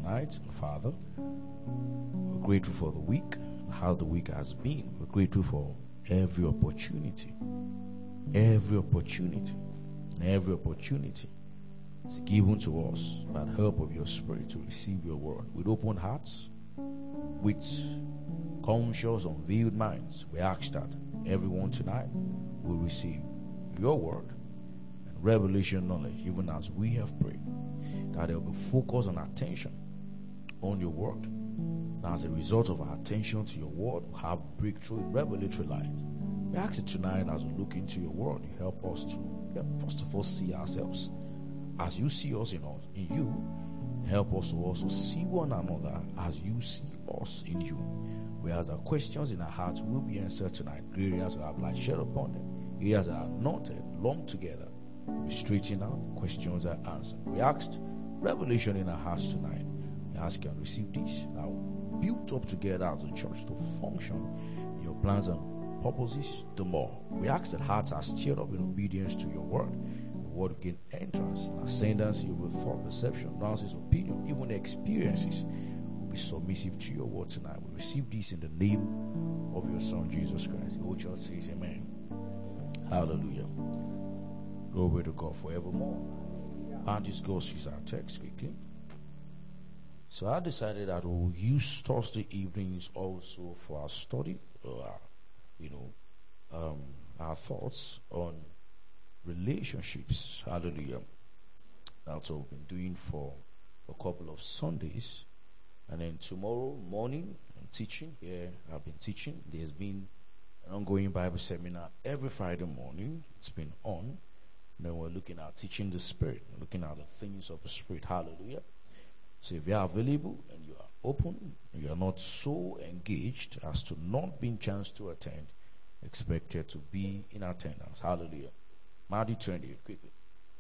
tonight. Father, we're grateful for the week, how the week has been. We're grateful for every opportunity is given to us by the help of your Spirit to receive your word. With open hearts, with conscious, unveiled minds, we ask that everyone tonight will receive your word and revelation knowledge, even as we have prayed, that there will be focus and attention on your word. And as a result of our attention to your word, we'll have breakthrough in revelatory light. We ask it tonight as we look into your word, you help us to, first of all, see ourselves as you see us in you. Help us to also see one another as you see us in you. Whereas our questions in our hearts will be answered tonight. Areas we have light shed upon them. Areas that are knotted, lumped together. We straighten out, questions are answered. We asked revelation in our hearts tonight. We ask and receive this. Now, built up together as a church to function in your plans and purposes the more. We ask that hearts are stirred up in obedience to your word. Word gain entrance, ascendancy over thought, perception, nuances, opinion, even experiences will be submissive to your word tonight. We receive this in the name of your Son Jesus Christ. The whole church says amen. Hallelujah. Glory to God forevermore. And this goes with our text quickly. So I decided that we'll use Thursday evenings also for our study, or our thoughts on relationships. Hallelujah. That's what we've been doing for a couple of Sundays. And then tomorrow morning, I'm teaching here. I've been teaching. There's been an ongoing Bible seminar every Friday morning. It's been on. And then we're looking at teaching the Spirit, looking at the things of the Spirit. Hallelujah. So if you are available and you are open, and you are not so engaged as to not be chance to attend, expected to be in attendance. Hallelujah. Matthew 28, quickly.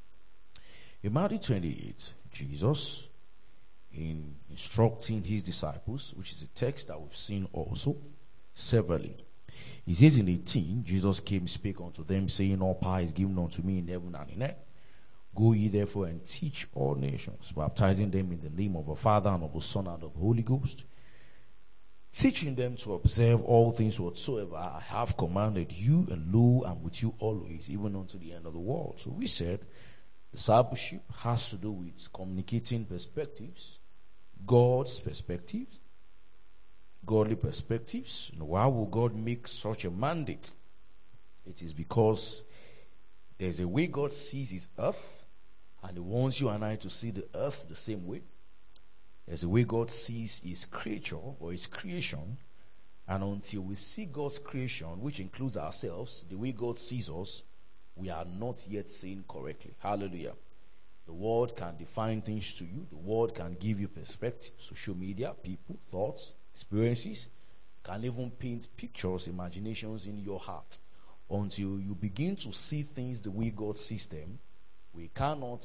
In Matthew 28, Jesus, in instructing his disciples, which is a text that we've seen also severally, he says in 18, Jesus came spake unto them, saying, all power is given unto me in heaven and in earth. Go ye therefore and teach all nations, baptizing them in the name of the Father and of the Son and of the Holy Ghost, teaching them to observe all things whatsoever I have commanded you, and lo, I'm with you always, even unto the end of the world. So we said discipleship has to do with communicating perspectives, God's perspectives, godly perspectives. Why will God make such a mandate? It is because there's a way God sees his earth, and he wants you and I to see the earth the same way. There's a way God sees his creature or his creation, and until we see God's creation, which includes ourselves, the way God sees us, we are not yet seeing correctly. Hallelujah. The world can define things to you. The world can give you perspective. Social media, people, thoughts, experiences can even paint pictures, imaginations in your heart. Until you begin to see things the way God sees them, we cannot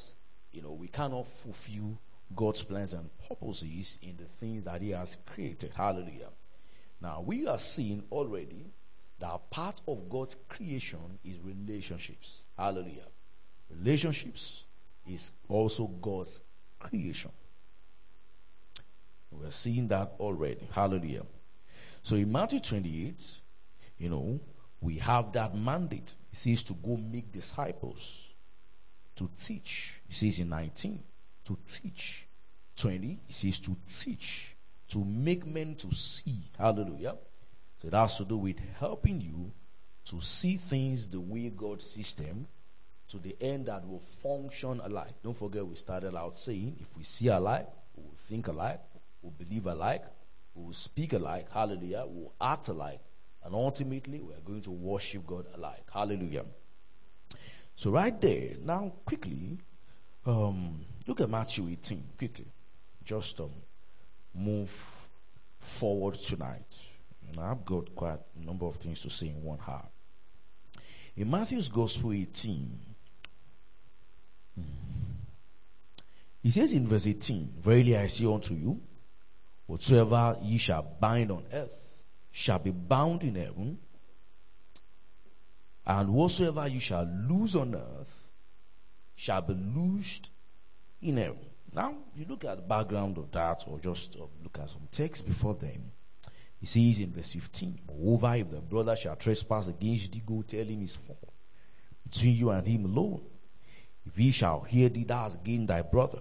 fulfill God's plans and purposes in the things that he has created. Hallelujah. Now, we are seeing already that part of God's creation is relationships. Hallelujah. Relationships is also God's creation. We're seeing that already. Hallelujah. So in Matthew 28, we have that mandate. It says to go make disciples, to teach. It says in 19, to teach. 20, it says to teach, to make men to see. Hallelujah. So it has to do with helping you to see things the way God sees them, to the end that will function alike. Don't forget, we started out saying, if we see alike, we will think alike, we will believe alike, we will speak alike. Hallelujah. We will act alike. And ultimately, we are going to worship God alike. Hallelujah. So right there, now quickly, look at Matthew 18, quickly. Just move forward tonight. And I've got quite a number of things to say in one heart. In Matthew's Gospel 18, he says in verse 18, verily I say unto you, whatsoever ye shall bind on earth shall be bound in heaven, and whatsoever you shall loose on earth shall be loosed in heaven. Now, you look at the background of that, or just look at some text before then. He says in verse 15, moreover, if the brother shall trespass against thee, go tell him his fault between you and him alone. If he shall hear thee, thou hast gained thy brother.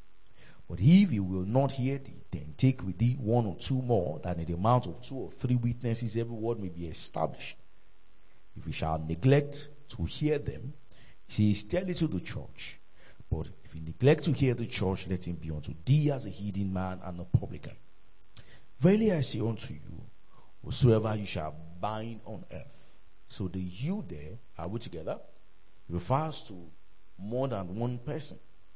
But if he will not hear thee, then take with thee one or two more, that in the amount of 2 or 3 witnesses every word may be established. If he shall neglect to hear them, he says, tell it to the church. But if he neglect to hear the church, let him be unto thee as a heathen man and a publican. Verily I say unto you, whatsoever you shall bind on earth. So the you there, are we together? Refers to more than one person.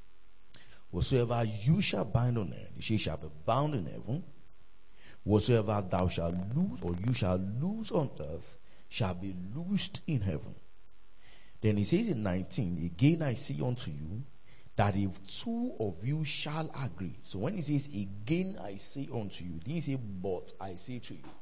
Whatsoever you shall bind on earth, she shall be bound in heaven. Whatsoever thou shalt loose, or you shall loose on earth, shall be loosed in heaven. Then he says in 19, again I say unto you, that if 2 of you shall agree. So when he says, again I say unto you, he didn't say, but I say to you.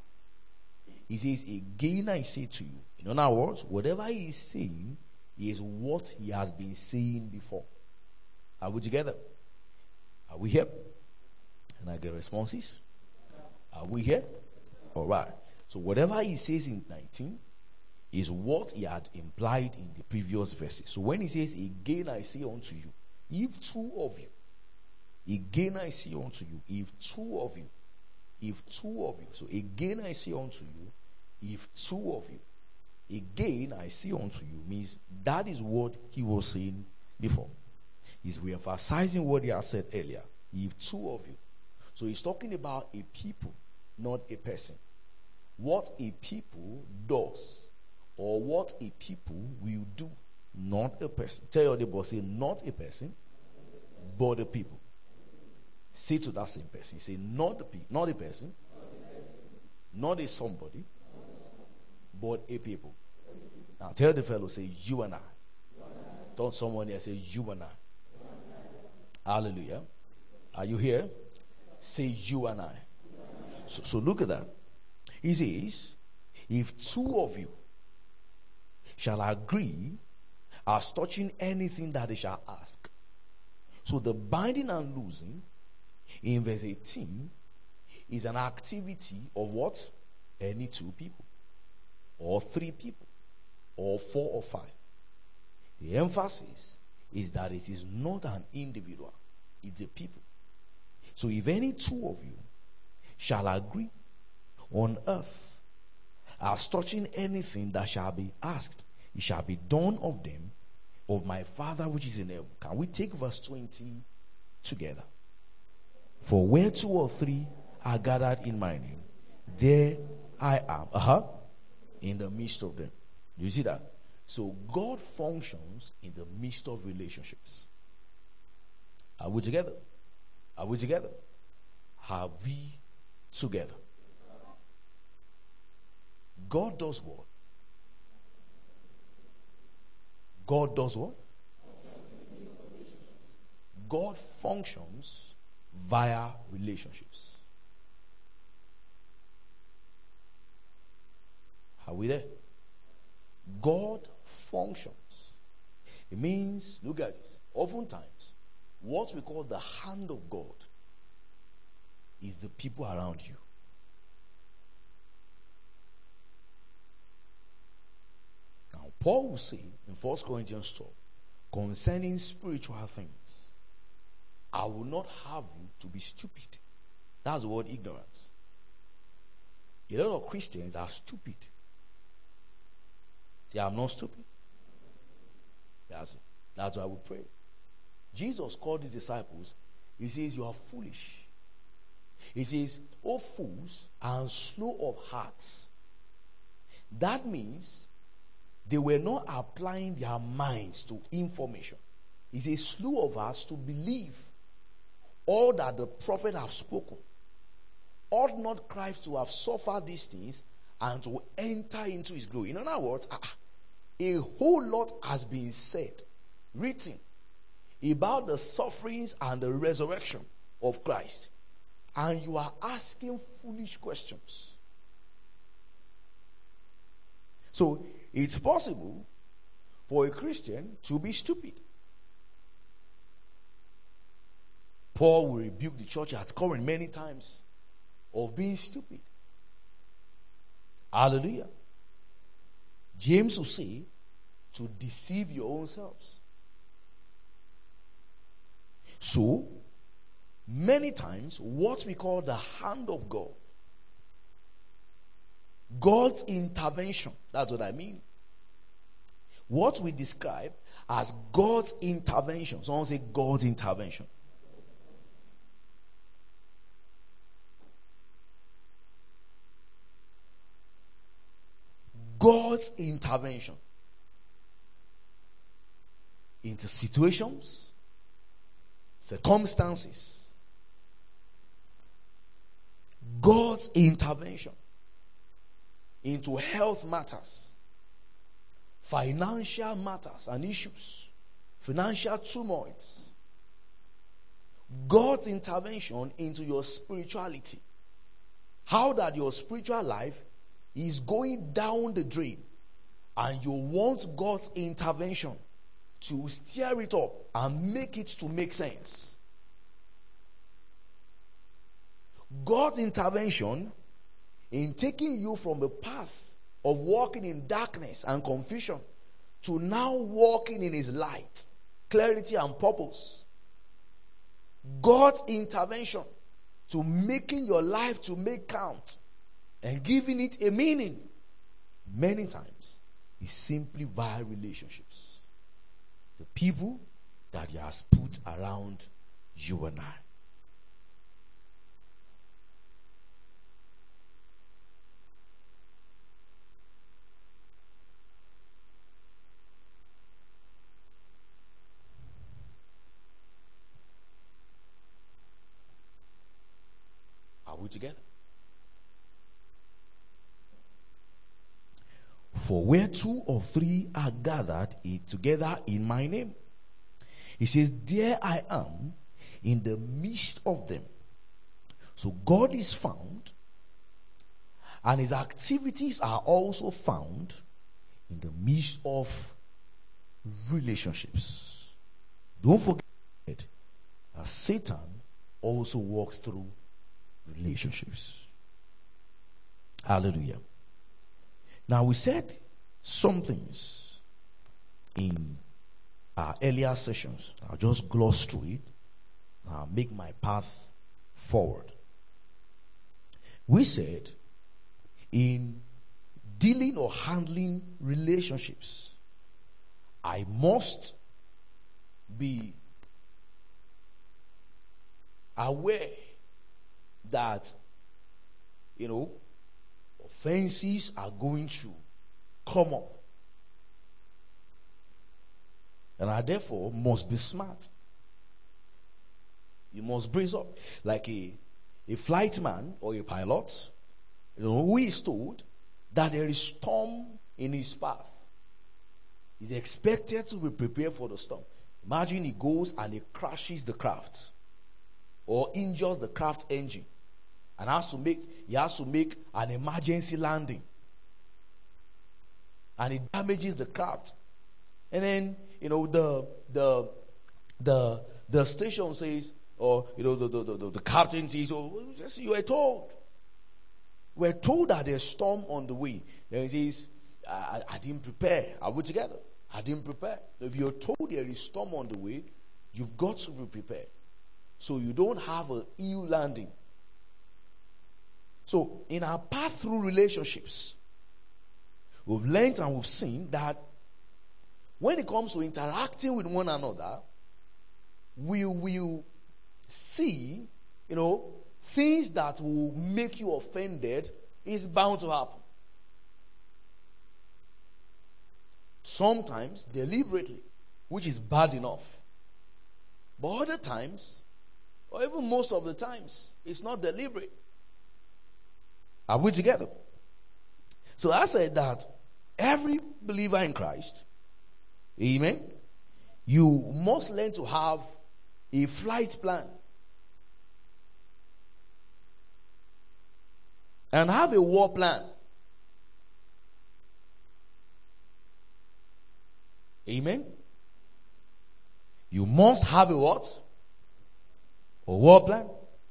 He says, again I say to you. In other words, whatever he is saying is what he has been saying before. Are we together? Are we here? Can I get responses? Are we here? All right. So whatever he says in 19 is what he had implied in the previous verses. So when he says, again I say unto you, if 2 of you, again I say unto you, if 2 of you, so again I say unto you, if 2 of you, again I say unto you, means that is what he was saying before. He's re-emphasizing what he had said earlier. If 2 of you. So he's talking about a people, not a person. What a people does, or what a people will do, not a person. Tell your neighbor, say, not a person, but a people. Say to that same person, say, not a person, not a somebody, but a people. Now tell the fellow, say, you and I. Don't someone else say, you and I. Hallelujah. Are you here? Say, you and I. So look at that. He says, if 2 of you shall agree as touching anything that they shall ask. So the binding and loosing in verse 18 is an activity of what? Any 2 people, or 3 people, or 4 or 5. The emphasis is that it is not an individual, it's a people. So if any 2 of you shall agree on earth as touching anything that shall be asked, it shall be done of them of my Father which is in heaven. Can we take verse 20 together? For where 2 or 3 are gathered in my name, there I am. In the midst of them. You see that? So God functions in the midst of relationships. Are we together? Are we together? Are we together? God does what? God does what? God functions via relationships. Are we there? God functions. It means, look at this. Oftentimes, what we call the hand of God is the people around you. Now, Paul will say in 1 Corinthians 12, concerning spiritual things, I will not have you to be stupid. That's the word ignorance. A lot of Christians are stupid. Say, I'm not stupid. That's it. That's why we pray. Jesus called his disciples. He says, you are foolish. He says, O fools and slow of heart. That means they were not applying their minds to information. He says, slow of heart to believe all that the prophet have spoken. Ought not Christ to have suffered these things and to enter into his glory? In other words, a whole lot has been said, written, about the sufferings and the resurrection of Christ. And you are asking foolish questions. So, it's possible for a Christian to be stupid. Paul will rebuke the church at Corinth many times of being stupid. Hallelujah. James will say to deceive your own selves. So, many times, what we call the hand of God, God's intervention, that's what I mean. What we describe as God's intervention. Someone say God's intervention. God's intervention into situations, circumstances. God's intervention into health matters, financial matters and issues, financial tumults. God's intervention into your spirituality. How that your spiritual life is going down the drain, and you want God's intervention to steer it up and make it to make sense. God's intervention in taking you from a path of walking in darkness and confusion to now walking in His light, clarity and purpose. God's intervention to making your life to make count and giving it a meaning, many times, is simply via relationships. The people that He has put around you and I. Are we together? For where two or three are gathered together in my name, He says, there I am in the midst of them. So God is found, and His activities are also found in the midst of relationships. Don't forget that Satan also walks through relationships. Hallelujah. Now, we said some things in our earlier sessions. I'll just gloss through it. I'll make my path forward. We said in dealing or handling relationships, I must be aware that, offenses are going to come up. And I therefore must be smart. You must brace up. Like a flight man or a pilot, who is told that there is storm in his path. He's expected to be prepared for the storm. Imagine he goes and he crashes the craft or injures the craft engine, and he has to make an emergency landing, and it damages the craft. And then the station says, or the captain says, "Oh, you were told that there's storm on the way." Then he says, "I didn't prepare." Are we together? I didn't prepare. If you're told there is storm on the way, you've got to be prepared, so you don't have an ill landing. So in our path through relationships, we've learned and we've seen that when it comes to interacting with one another, we will see, things that will make you offended is bound to happen. Sometimes deliberately, which is bad enough. But other times, or even most of the times, it's not deliberate. Are we together? So I said that every believer in Christ, amen, you must learn to have a flight plan and have a war plan. Amen. You must have a what? Or what plan?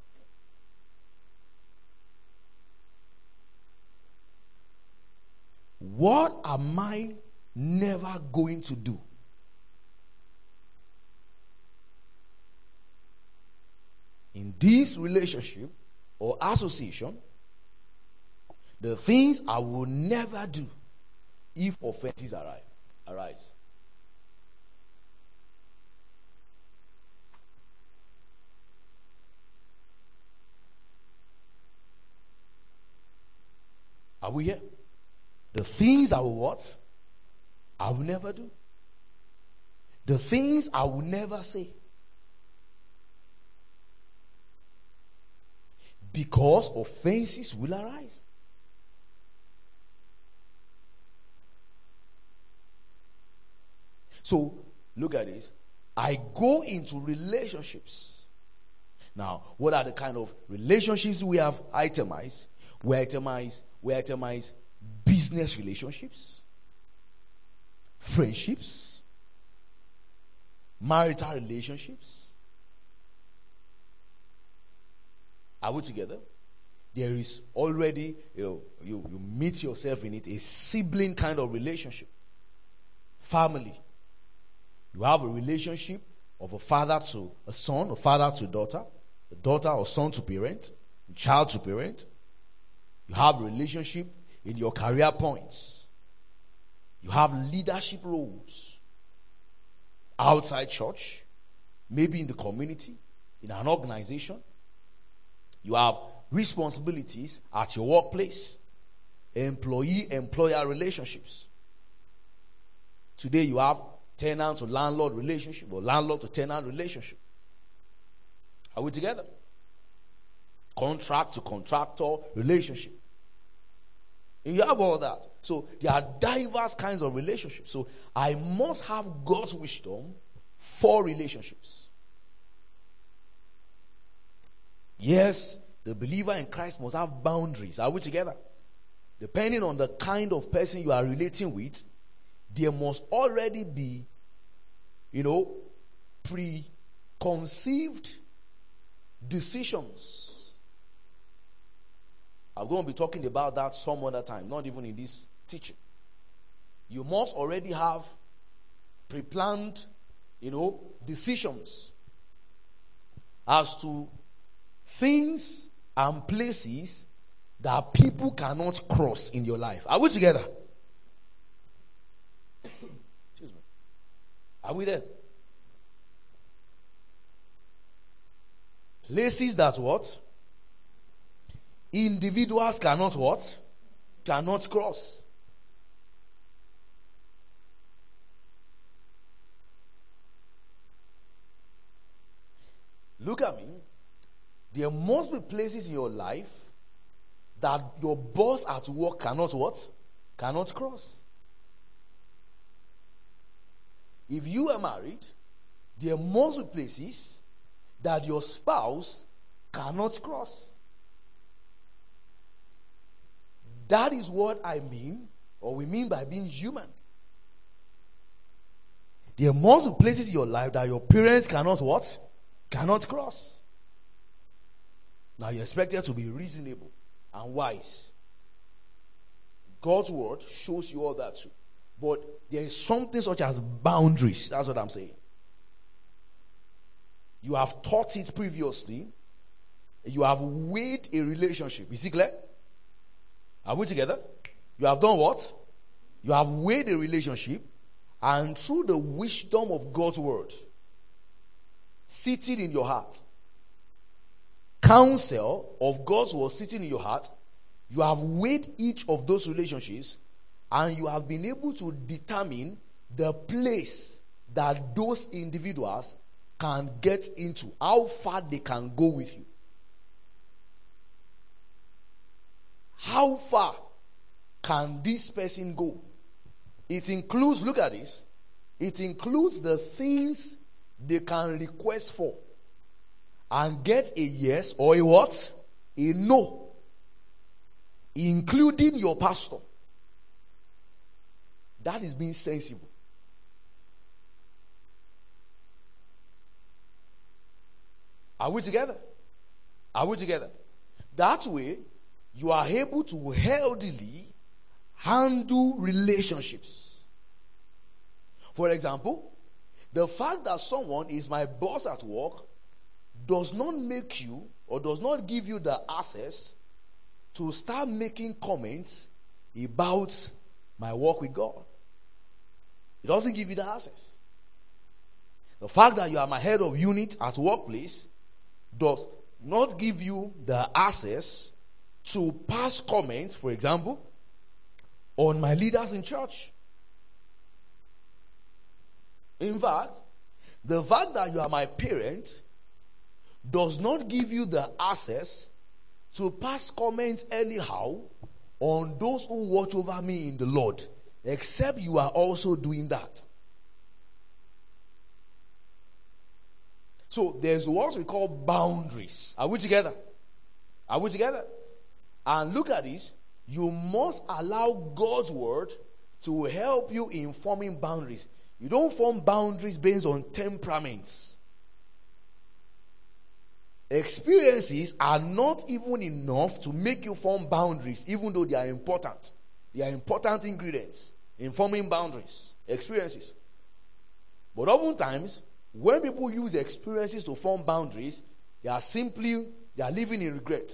What am I never going to do? In this relationship or association, the things I will never do if offenses arise. Are we here? The things I will what? I will never do. The things I will never say. Because offenses will arise. So, look at this. I go into relationships. Now, what are the kind of relationships we have itemized? We itemize business relationships, friendships, marital relationships. Are we together? There is already, you meet yourself in it, a sibling kind of relationship. Family. You have a relationship of a father to a son, a father to a daughter or son to parent, a child to parent. You have a relationship in your career points. You have leadership roles outside church, maybe in the community, in an organization. You have responsibilities at your workplace, employee-employer relationships. Today you have tenant to landlord relationship or landlord to tenant relationship. Are we together? Contract to contractor relationship. And you have all that. So there are diverse kinds of relationships. So I must have God's wisdom for relationships. Yes, the believer in Christ must have boundaries. Are we together? Depending on the kind of person you are relating with, there must already be, preconceived decisions. I'm going to be talking about that some other time, not even in this teaching. You must already have pre-planned, decisions as to things and places that people cannot cross in your life. Are we together? Excuse me. Are we there? Places that what? Individuals cannot what? Cannot cross. Look at me. There must be places in your life that your boss at work cannot what? Cannot cross. If you are married, there must be places that your spouse cannot cross. That is what I mean, or we mean by being human. There must be places in your life that your parents cannot what? Cannot cross. Now you're expected to be reasonable and wise. God's word shows you all that too. But there is something such as boundaries. That's what I'm saying. You have taught it previously. You have weighed a relationship. Is it clear? Are we together? You have done what? You have weighed a relationship, and through the wisdom of God's word sitting in your heart, counsel of God's word sitting in your heart, you have weighed each of those relationships, and you have been able to determine the place that those individuals can get into, how far they can go with you. How far can this person go? It includes, look at this, it includes the things they can request for and get a yes or a what? A no. Including your pastor. That is being sensible. Are we together? Are we together? That way, you are able to healthily handle relationships. For example, the fact that someone is my boss at work does not make you or does not give you the access to start making comments about my work with God. It doesn't give you the access. The fact that you are my head of unit at workplace does not give you the access to pass comments, for example, on my leaders in church. In fact, the fact that you are my parent does not give you the access to pass comments anyhow on those who watch over me in the Lord, except you are also doing that. So there's what we call boundaries. Are we together? Are we together? And look at this. You must allow God's word to help you in forming boundaries. You don't form boundaries based on temperaments. Experiences are not even enough to make you form boundaries, even though they are important. They are important ingredients in forming boundaries. Experiences. But oftentimes, when people use experiences to form boundaries, they are living in regret.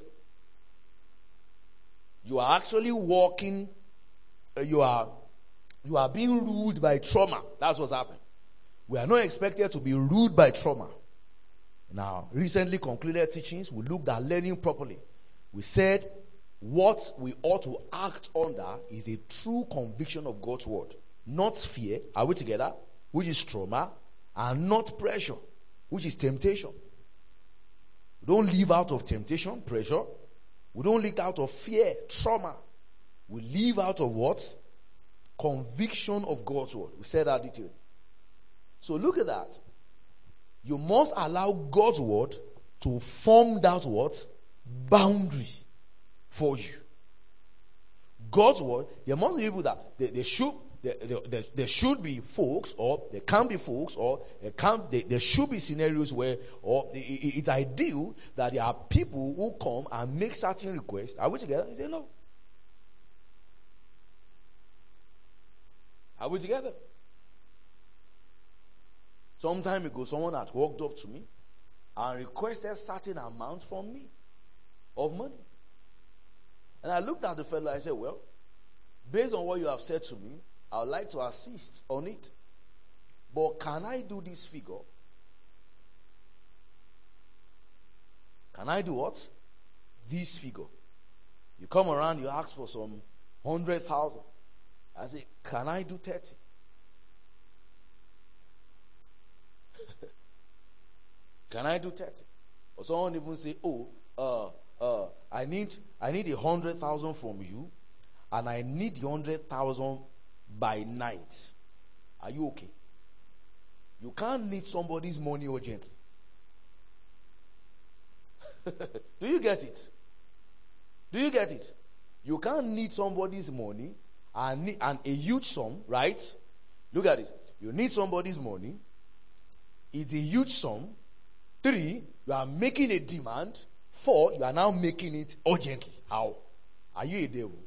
You are actually walking, you are being ruled by trauma. That's what's happening. We are not expected to be ruled by trauma. Now, recently concluded teachings, we looked at learning properly. We said what we ought to act under is a true conviction of God's word. Not fear, are we together? Which is trauma, and not pressure, which is temptation. We don't live out of temptation, pressure. We don't live out of fear, trauma. We live out of what? Conviction of God's word. We said that detail. So look at that. You must allow God's word to form that what? Boundary for you. God's word, there must be people that there should be folks, or there can be folks, or there should be scenarios where, or it's ideal that there are people who come and make certain requests. Are we together? You say no. Are we together? Some time ago, someone had walked up to me and requested certain amounts from me of money. And I looked at the fellow and I said, well, based on what you have said to me, I would like to assist on it. But can I do this figure? Can I do what? This figure. You come around, you ask for some 100,000. I say, can I do 30? Can I do 30? Or someone even say, I need 100,000 from you, and I need 100,000 by night. Are you okay? You can't need somebody's money urgently. Do you get it? Do you get it? You can't need somebody's money and a huge sum, right? Look at it. You need somebody's money. It's a huge sum. 3, you are making a demand. 4, you are now making it urgently. How? Are you a devil?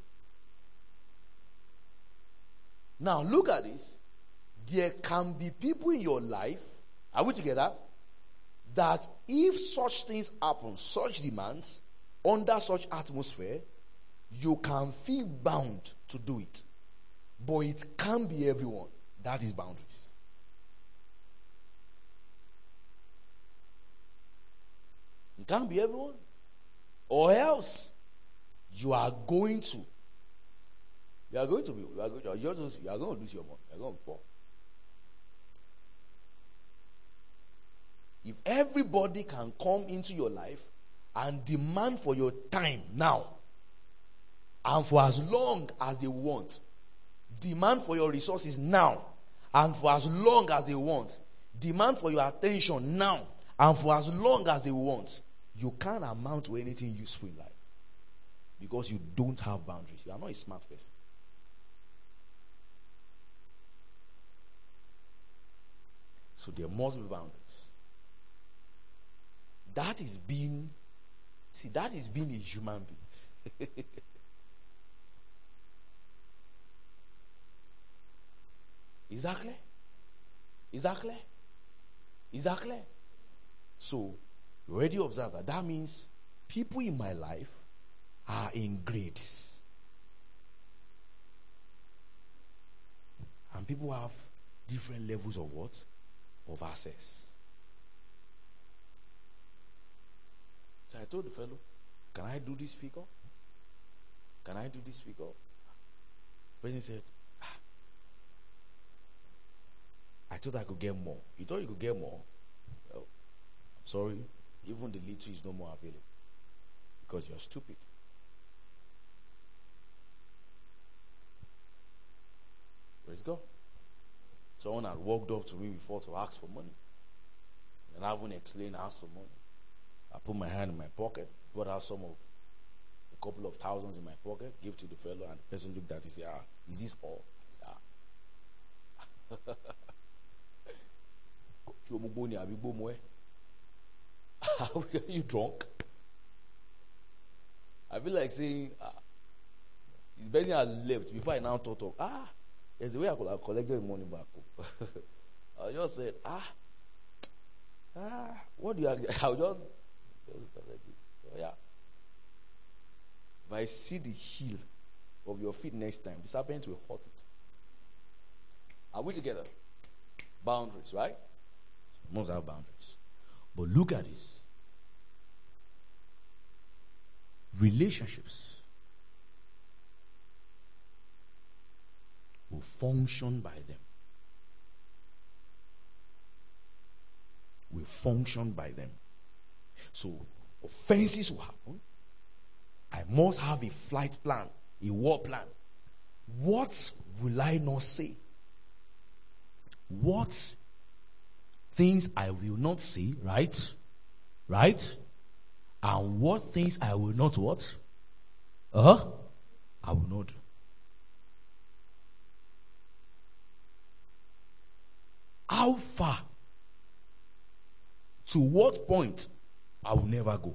Now look at this. There can be people in your life, are we together, that if such things happen, such demands, under such atmosphere, you can feel bound to do it. But it can't be everyone. That is boundaries. It can't be everyone. Or else you are going to lose your money. You are going to be poor. If everybody can come into your life and demand for your time now, and for as long as they want, demand for your resources now, and for as long as they want, demand for your attention now, and for as long as they want, you can't amount to anything useful in life. Because you don't have boundaries. You are not a smart person. So there must be boundaries. That is being a human being. Exactly. So you already observe that. That means people in my life are in grades. And people have different levels of what? Of access. So I told the fellow, can I do this figure? Can I do this figure? When he said, I thought I could get more. You thought you could get more? Well, I'm sorry. Even the little is no more available. Because you're stupid. Praise God. Someone had walked up to me before to ask for money. And I haven't explained, asked for money. I put my hand in my pocket, brought out a couple of thousands in my pocket, gave to the fellow, and the person looked at it and said, is this all? I said, Are you drunk? I feel like saying, the person has left before I now thought of, there's a way I could have collected the money back. I just said, what do you have? I'll just yeah. If I see the heel of your feet next time, the serpent will hurt it. Are we together? Boundaries, right? Must have boundaries. But look at this. Relationships will function by them. Will function by them. So offenses will happen. I must have a flight plan, a war plan. What will I not say? What things I will not say, right? Right? And what things I will not what? I will not do. How far? To what point I will never go?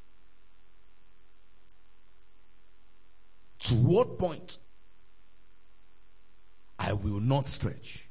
To what point I will not stretch?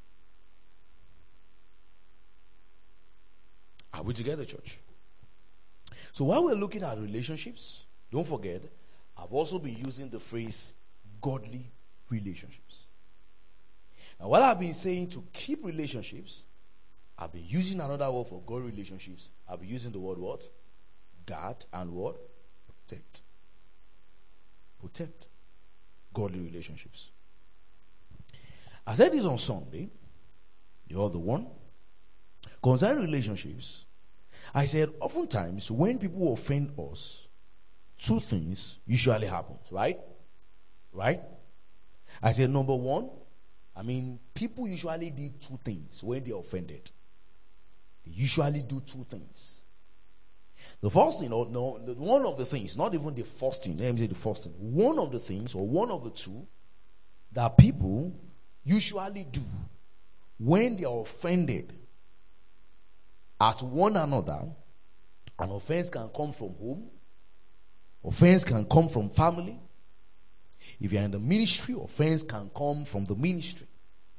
Are we together, church? So while we're looking at relationships, don't forget, I've also been using the phrase godly relationships. And while I've been saying to keep relationships, I've been using another word for God relationships. I've been using the word what? Guard and what? Protect. Protect godly relationships. I said this on Sunday, the other one. Concerning relationships, I said oftentimes when people offend us, two things usually happens, right? Right? I said number one, people usually do two things when they're offended. They usually do two things. The first thing, one of the things, not even the first thing, let me say the first thing. One of the things, or one of the two, that people usually do when they are offended at one another. An offense can come from home. Offense can come from family. If you're in the ministry, offense can come from the ministry.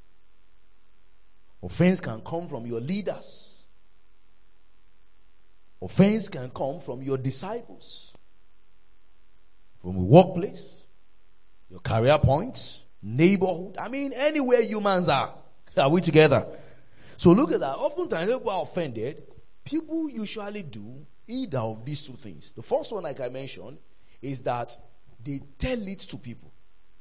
Offense can come from your leaders. Offense can come from your disciples. From a workplace, your career points, neighborhood. Anywhere humans are. Are we together? So look at that. Oftentimes, people are offended. People usually do either of these two things. The first one, like I mentioned, is that they tell it to people.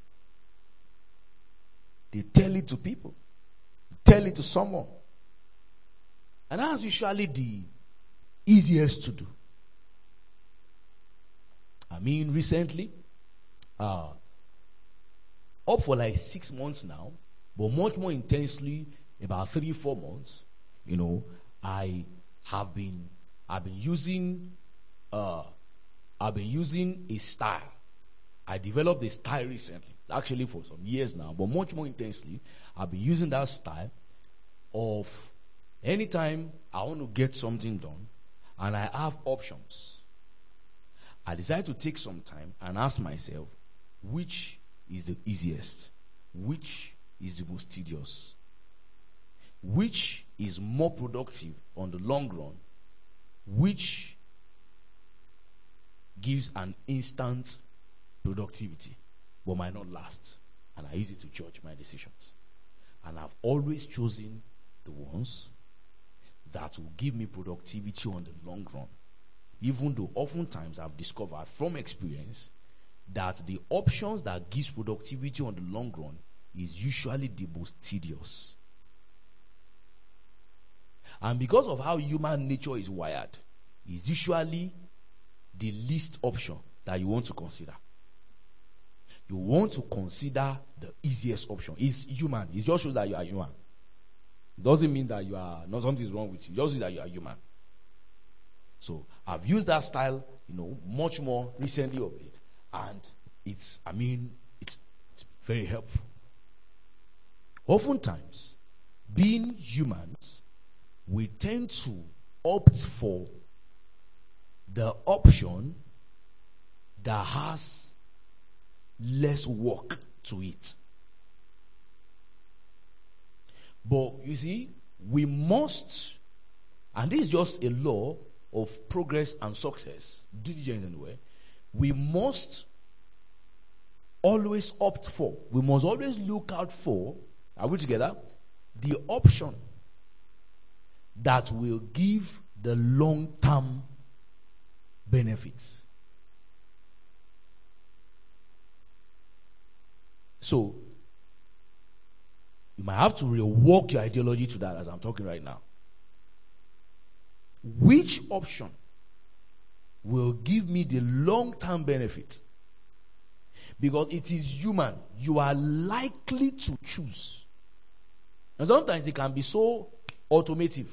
They tell it to people. Tell it to someone. And that's usually the easiest to do. Recently, up for like 6 months now, but much more intensely, about 3-4 months, I've been using a style. I developed a style recently, actually for some years now, but much more intensely, I've been using that style of anytime I want to get something done, and I have options, I decide to take some time and ask myself, which is the easiest? Which is the most tedious? Which is more productive on the long run? Which gives an instant productivity but might not last? And I use it to judge my decisions. And I've always chosen the ones that will give me productivity on the long run. Even though oftentimes I've discovered from experience that the options that gives productivity on the long run is usually the most tedious. And because of how human nature is wired, it's usually the least option that you want to consider. You want to consider the easiest option. It's human. It just shows that you are human. It doesn't mean that you are not something's wrong with you. It just shows that you are human. So I've used that style, much more recently of it, and it's very helpful. Oftentimes, being humans, we tend to opt for the option that has less work to it. But you see, we must, and this is just a law of progress and success, diligence anyway, we must always opt for, we must always look out for, are we together? The option that will give the long-term benefits. So, you might have to rework your ideology to that as I'm talking right now. Which option will give me the long-term benefit? Because it is human. You are likely to choose. And sometimes it can be so automatic.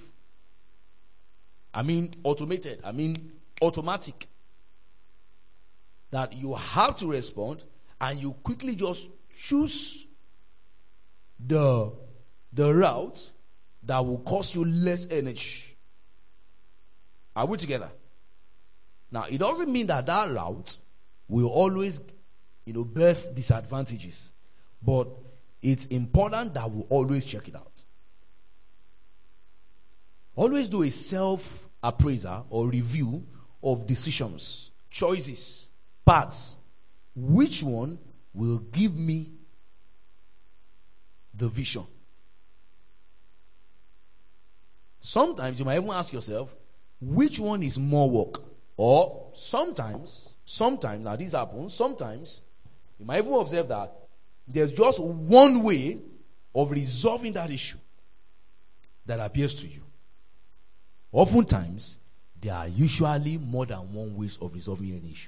Automatic. That you have to respond and you quickly just choose the route that will cost you less energy. Are we together? Now, it doesn't mean that route will always, birth disadvantages. But it's important that we always check it out. Always do a self-appraisal or review of decisions, choices, paths. Which one will give me the vision? Sometimes you might even ask yourself, which one is more work? Or sometimes, now this happens, sometimes you might even observe that there's just one way of resolving that issue that appears to you. Oftentimes, there are usually more than one ways of resolving an issue.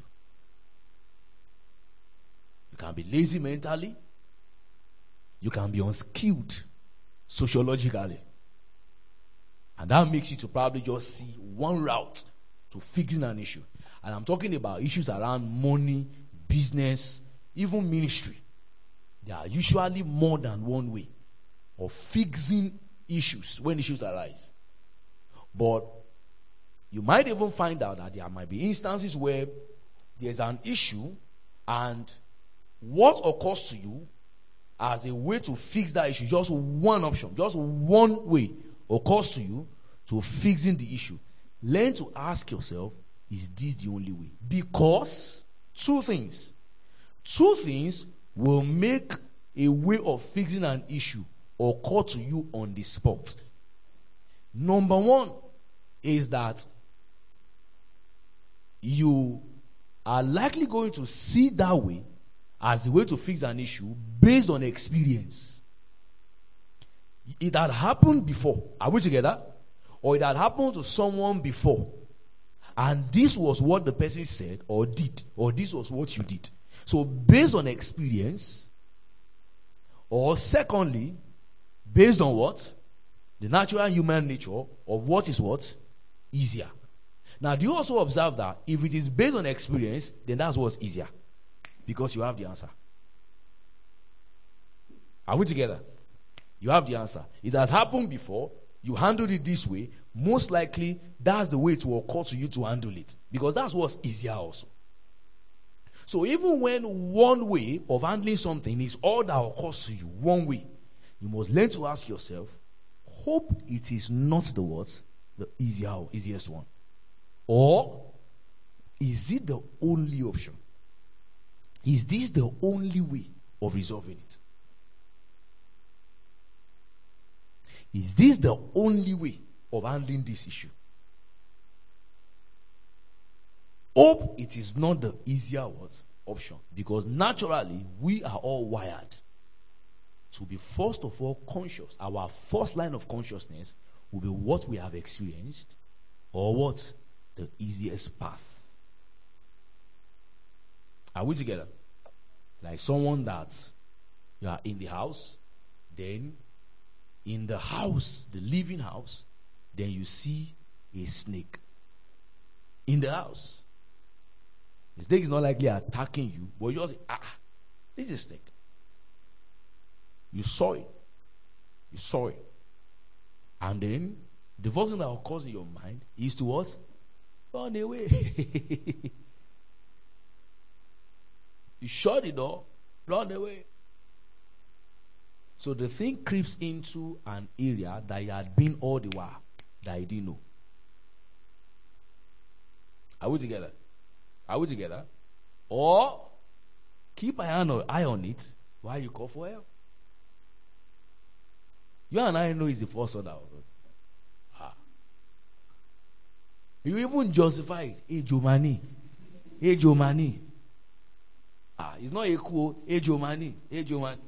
You can be lazy mentally. You can be unskilled sociologically. And that makes you to probably just see one route to fixing an issue. And I'm talking about issues around money, business, even ministry. There are usually more than one way of fixing issues when issues arise. But you might even find out that there might be instances where there's an issue and what occurs to you as a way to fix that issue, just one option, just one way occurs to you to fixing the issue. Learn to ask yourself, is this the only way? Because two things will make a way of fixing an issue occur to you on the spot. Number one is that you are likely going to see that way as a way to fix an issue based on experience. It had happened before. Are we together? Or it had happened to someone before. And this was what the person said or did. Or this was what you did. So based on experience, or secondly, based on what? The natural human nature of what is what? Easier. Now, do you also observe that if it is based on experience, then that's what's easier? Because you have the answer. Are we together? You have the answer. It has happened before. you handled it this way, most likely that's the way it will occur to you to handle it. Because that's what's easier also. So even when one way of handling something is all that occurs to you, one way, you must learn to ask yourself, hope it is not the what? The easiest one. Or is it the only option? Is this the only way of resolving it? Is this the only way of handling this issue? Hope it is not the easier what? Option. Because naturally, we are all wired to be first of all conscious. Our first line of consciousness will be what we have experienced or what? The easiest path. Are we together? Like someone that you are in the house, then in the house, the living house, then you see a snake in the house. The snake is not likely attacking you, but you just say, this is a snake. You saw it. You saw it. And then the first thing that occurs in your mind is to what? Run away. You shut the door, run away. So the thing creeps into an area that you had been all the while that you didn't know. Are we together? Are we together? Or keep an eye on it while you call for help. You and I know it's the first order. You even justify it. Hey, Jomani. Hey, Jomani. It's not equal. Hey, Jomani. Hey, Jomani.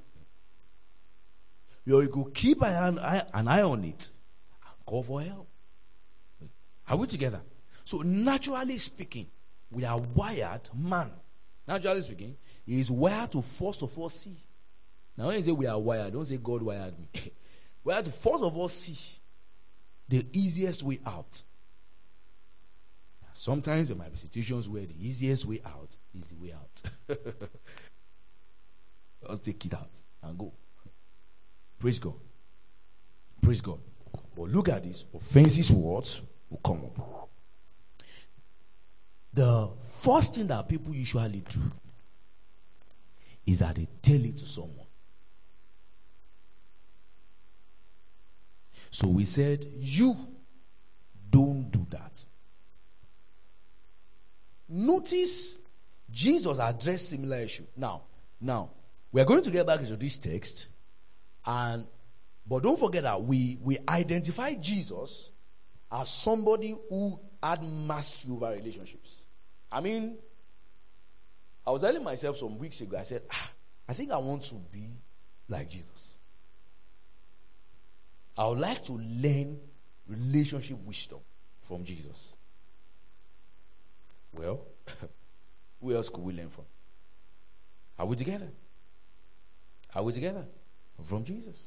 You could keep an eye on it and call for help. Are we together? So naturally speaking, we are wired, man. Naturally speaking, he is wired to first of all see. Now when you say we are wired, don't say God wired me. We have to first of all see the easiest way out. Sometimes there might be situations where the easiest way out is the way out. Let's take it out and go. Praise God. Praise God. But look at this. Offensive words will come up. The first thing that people usually do is that they tell it to someone. So we said, you don't do that. Notice Jesus addressed similar issue. Now, we are going to get back into this text, but don't forget that we identify Jesus as somebody who had mastery over relationships. I mean, I was telling myself some weeks ago, I said, I think I want to be like Jesus. I would like to learn relationship wisdom from Jesus. Well, who else could we learn from? Are we together? Are we together? From Jesus.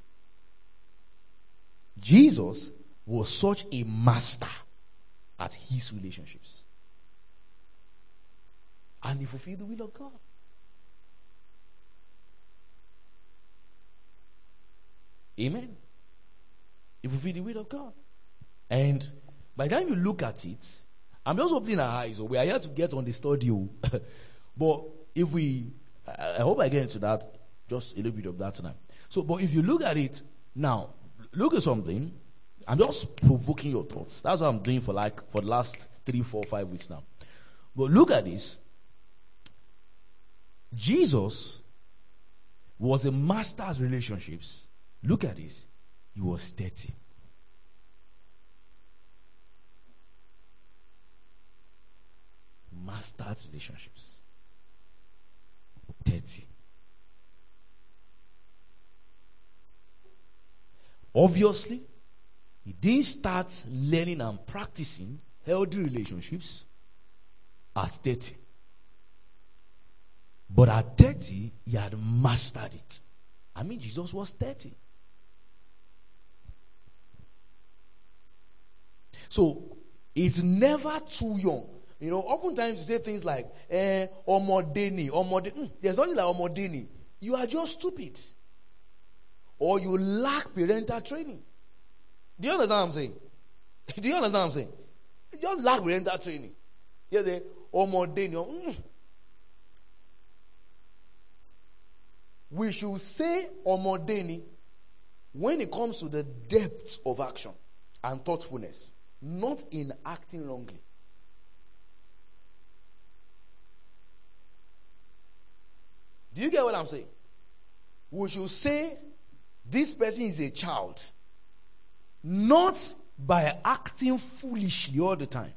Jesus was such a master at his relationships. And he fulfilled the will of God. Amen. He fulfilled the will of God. And by the time you look at it, I'm just opening our eyes. So we are here to get on the study. But if I hope I get into that, just a little bit of that tonight. So, but if you look at it now, look at something. I'm just provoking your thoughts. That's what I'm doing for the last 3, 4, 5 weeks now. But look at this. Jesus was a master at relationships. Look at this. He was 30. Mastered relationships. 30. Obviously, he didn't start learning and practicing healthy relationships at 30. But at 30, he had mastered it. I mean, Jesus was 30. So, it's never too young. You know, oftentimes you say things like, omodeni. There's nothing like omodeni. You are just stupid. Or you lack parental training. Do you understand what I'm saying? Do you understand what I'm saying? You just lack parental training. You say, omodeni. We should say omodeni when it comes to the depth of action and thoughtfulness, not in acting wrongly. Do you get what I'm saying? We should say this person is a child, not by acting foolishly all the time,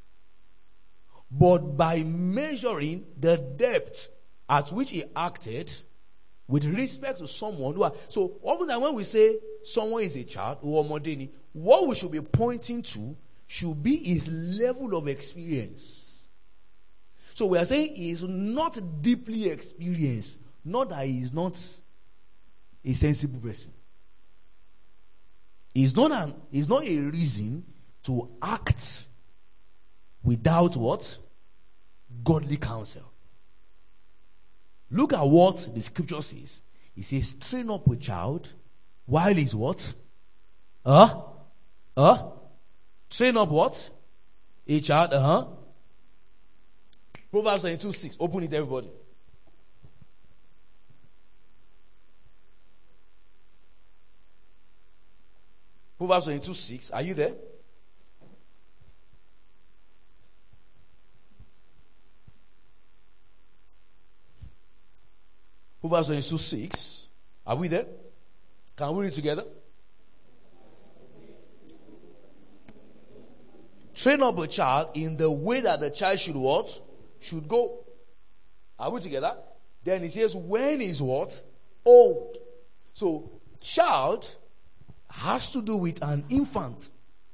but by measuring the depth at which he acted with respect to someone who so often when we say someone is a child or modeni, what we should be pointing to should be his level of experience. So we are saying he is not deeply experienced, not that he is not a sensible person. It's not a reason to act without what? Godly counsel. Look at what the scripture says. It says, train up a child while he's what? Train up what? A child, Proverbs 22:6. Open it, everybody. Proverbs 22:6. Are you there? Proverbs 22:6. Are we there? Can we read together? Train up a child in the way that the child should what? Should go. Are we together? Then he says, when is what? Old. So, child has to do with an infant.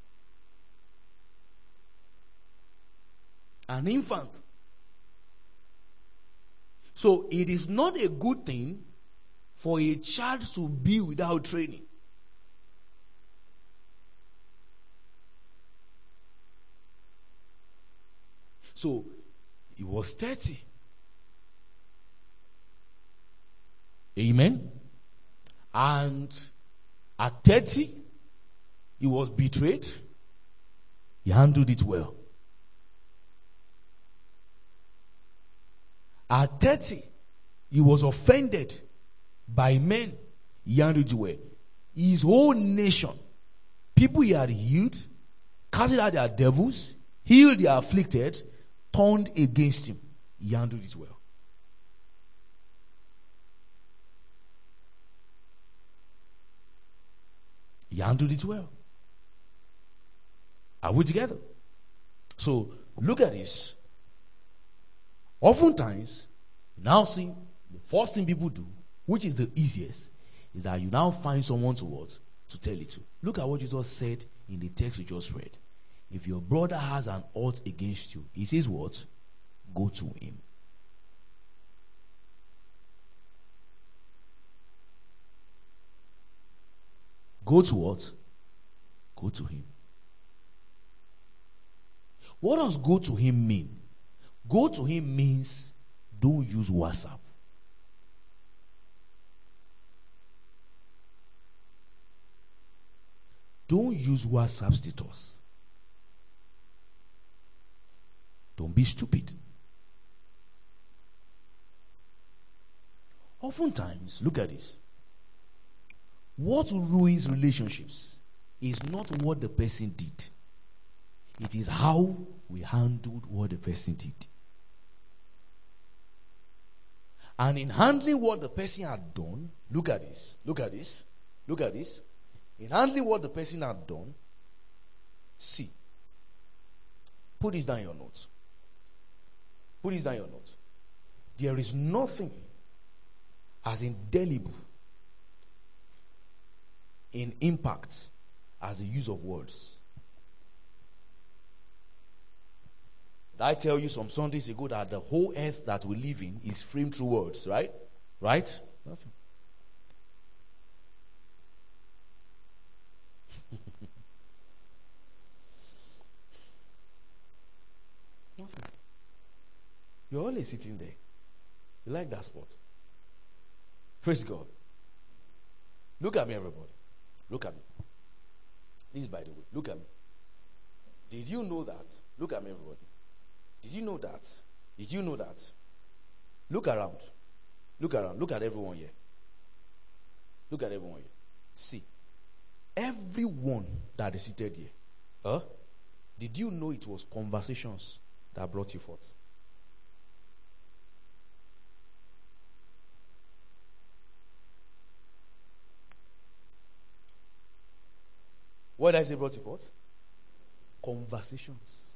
An infant. So, it is not a good thing for a child to be without training. So, he was 30. Amen. And at 30, he was betrayed. He handled it well. At 30, he was offended by men. He handled it well. His whole nation, people he had healed, casted out their devils, healed the afflicted, turned against him. He handled it well. He handled it well. Are we together? So, look at this. Oftentimes, now see, the first thing people do, which is the easiest, is that you now find someone to what? To tell it to. Look at what Jesus said in the text we just read. If your brother has an ought against you, he says what? Go to him. Go to what? Go to him. What does go to him mean? Go to him means don't use WhatsApp. Don't use WhatsApp status. Don't be stupid. Oftentimes, look at this. What ruins relationships is not what the person did. It is how we handled what the person did. And in handling what the person had done, look at this. Look at this. Look at this. In handling what the person had done, see. Put this down in your notes. Put this down in your notes. There is nothing as indelible in impact as the use of words. Did I tell you some Sundays ago that the whole earth that we live in is framed through words, right? Right? Nothing. Nothing. You're always sitting there. You like that spot. Praise God. Look at me, everybody. Look at me. This, by the way, look at me. Did you know that? Look at me, everybody. Did you know that? Did you know that? Look around. Look around. Look at everyone here. Look at everyone here. See. Everyone that is seated here. Did you know it was conversations that brought you forth? What did I say brought you forth? Conversations.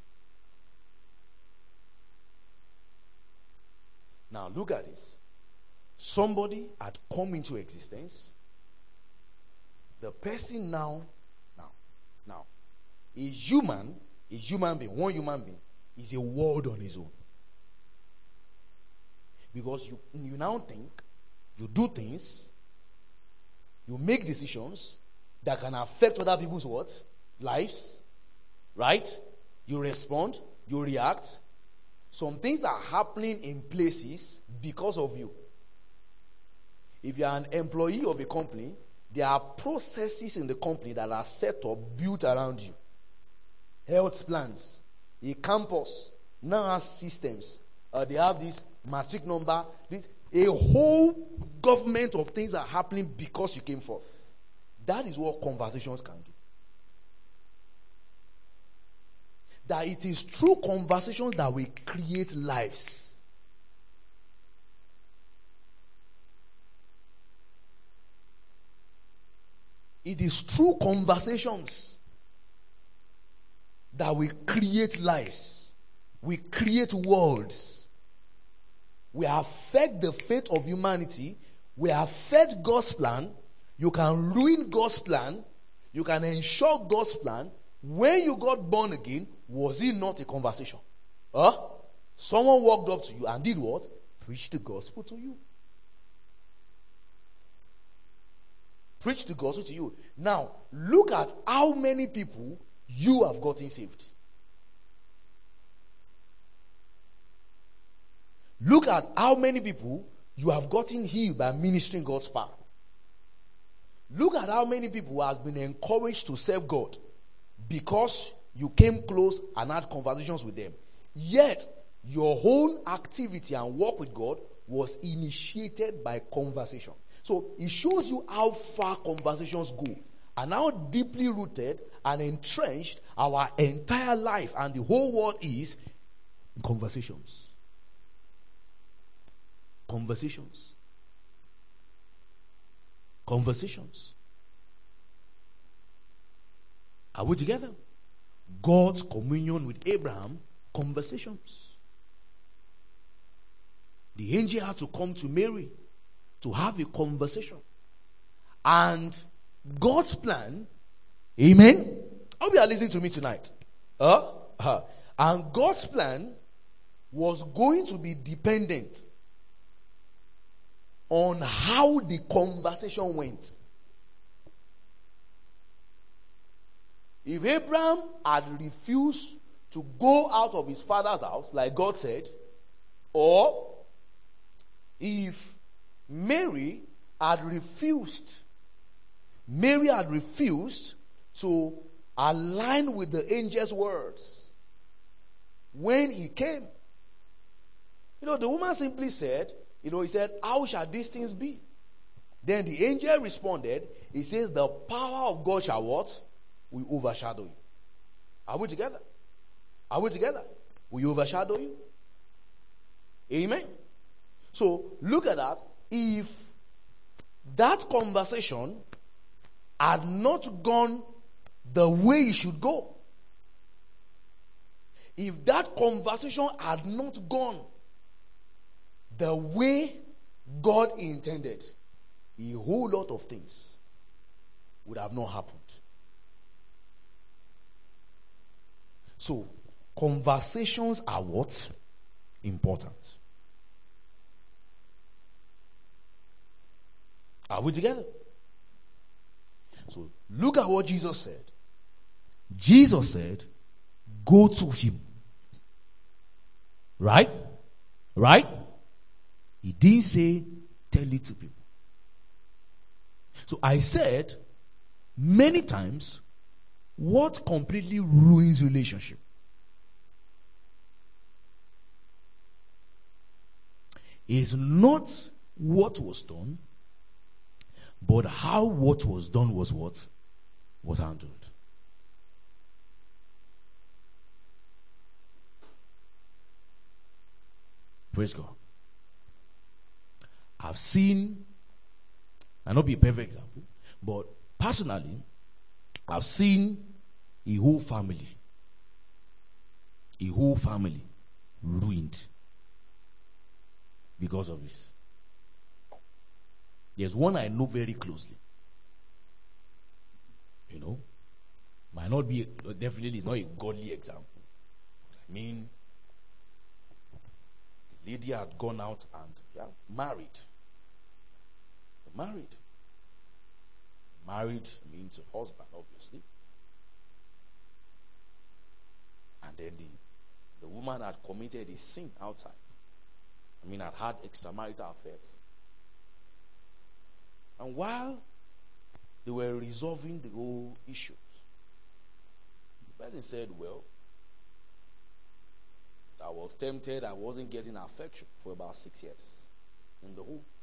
Now look at this. Somebody had come into existence. The person now, a human being, one human being, is a world on his own. Because you now think, you do things, you make decisions that can affect other people's what? Lives. Right? You respond, you react. Some things are happening in places because of you. If you are an employee of a company, there are processes in the company that are set up, built around you. Health plans. A campus now has systems. They have this matric number. A whole government of things are happening because you came forth. That is what conversations can do. That it is through conversations that we create lives. It is through conversations that we create lives. We create worlds. We affect the fate of humanity. We affect God's plan. You can ruin God's plan. You can ensure God's plan. When you got born again, was it not a conversation? Someone walked up to you and did what? Preached the gospel to you. Preach the gospel to you. Now, look at how many people you have gotten saved. Look at how many people you have gotten healed by ministering God's power. Look at how many people has been encouraged to serve God because you came close and had conversations with them. Yet, your whole activity and work with God was initiated by conversation. So it shows you how far conversations go and how deeply rooted and entrenched our entire life and the whole world is in conversations. Conversations. Conversations. Are we together? God's communion with Abraham, conversations. The angel had to come to Mary to have a conversation. And God's plan, amen? I hope you are listening to me tonight. And God's plan was going to be dependent on how the conversation went. If Abraham had refused to go out of his father's house, like God said, or if Mary had refused to align with the angel's words when he came. The woman simply said, he said, how shall these things be? Then the angel responded, he says, the power of God shall what? Will overshadow you. Are we together? Are we together? Will you overshadow you? Amen. So look at that. If that conversation had not gone the way it should go, if that conversation had not gone the way God intended, a whole lot of things would have not happened. So, conversations are what? Important. Are we together? So, look at what Jesus said. Jesus said, go to him. Right? Right? He didn't say, tell it to people. So I said, many times, what completely ruins relationship is not what was done, but how what was done was what? Was handled. Praise God. I've seen, I not be a perfect example, but personally, I've seen a whole family ruined because of this. There's one I know very closely. Might not be, definitely it's not a godly example. I mean, the lady had gone out and married. Married means a husband, obviously. And then the woman had committed a sin outside. Had extramarital affairs. And while they were resolving the whole issue, the person said, well, I was tempted, I wasn't getting affection for about 6 years in the home.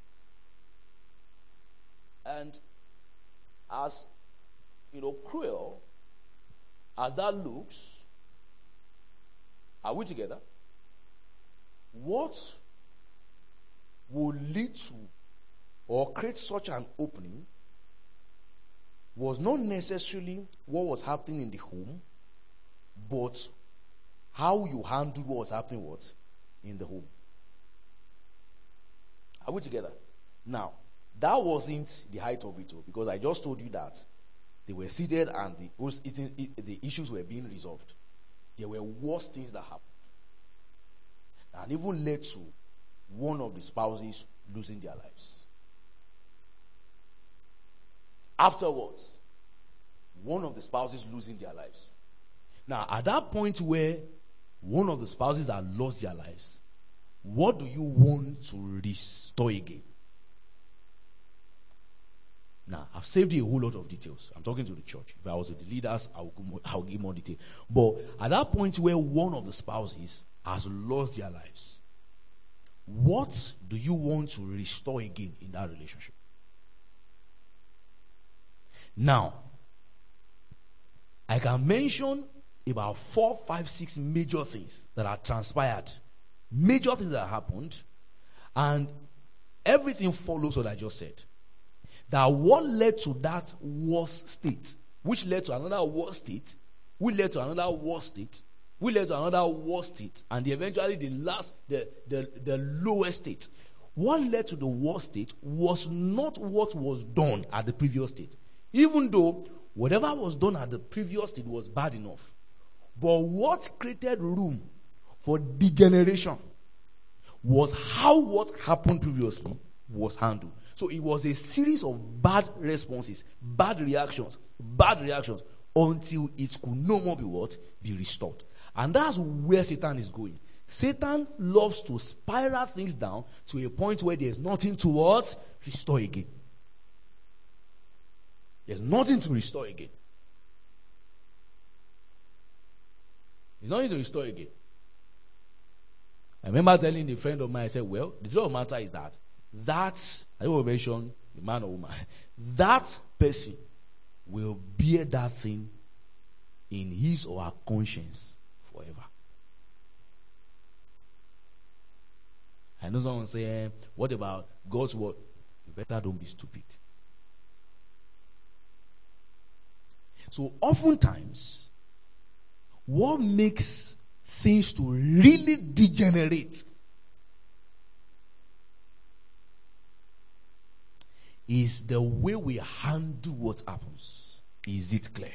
And as cruel as that looks, are we together? What will lead to or create such an opening was not necessarily what was happening in the home, but how you handled what was happening in the home. Are we together? Now, that wasn't the height of it all, because I just told you that they were seated and the issues were being resolved. There were worse things that happened, and even led to one of the spouses losing their lives. Afterwards, one of the spouses losing their lives. Now, at that point where one of the spouses had lost their lives, what do you want to restore again? Now, I've saved you a whole lot of details. I'm talking to the church. If I was with the leaders, I'll give more detail. But at that point where one of the spouses has lost their lives, what do you want to restore again in that relationship? Now, I can mention about 4, 5, 6 major things that are transpired, major things that happened, and everything follows what I just said. That what led to that worst state, which led to another worst state, which led to another worst state, which led to another worst state, and eventually the lowest state. What led to the worst state was not what was done at the previous state. Even though whatever was done at the previous state was bad enough. But what created room for degeneration was how what happened previously was handled. So it was a series of bad responses, bad reactions, until it could no more be restored. And that's where Satan is going. Satan loves to spiral things down to a point where there's nothing to restore again. There's nothing to restore again. There's nothing to restore again. I remember telling a friend of mine, I said, well, the truth of the matter is that I don't want to mention the man or woman, that person will bear that thing in his or her conscience forever. I know someone saying, what about God's word? You better don't be stupid. So oftentimes, what makes things to really degenerate is the way we handle what happens. Is it clear?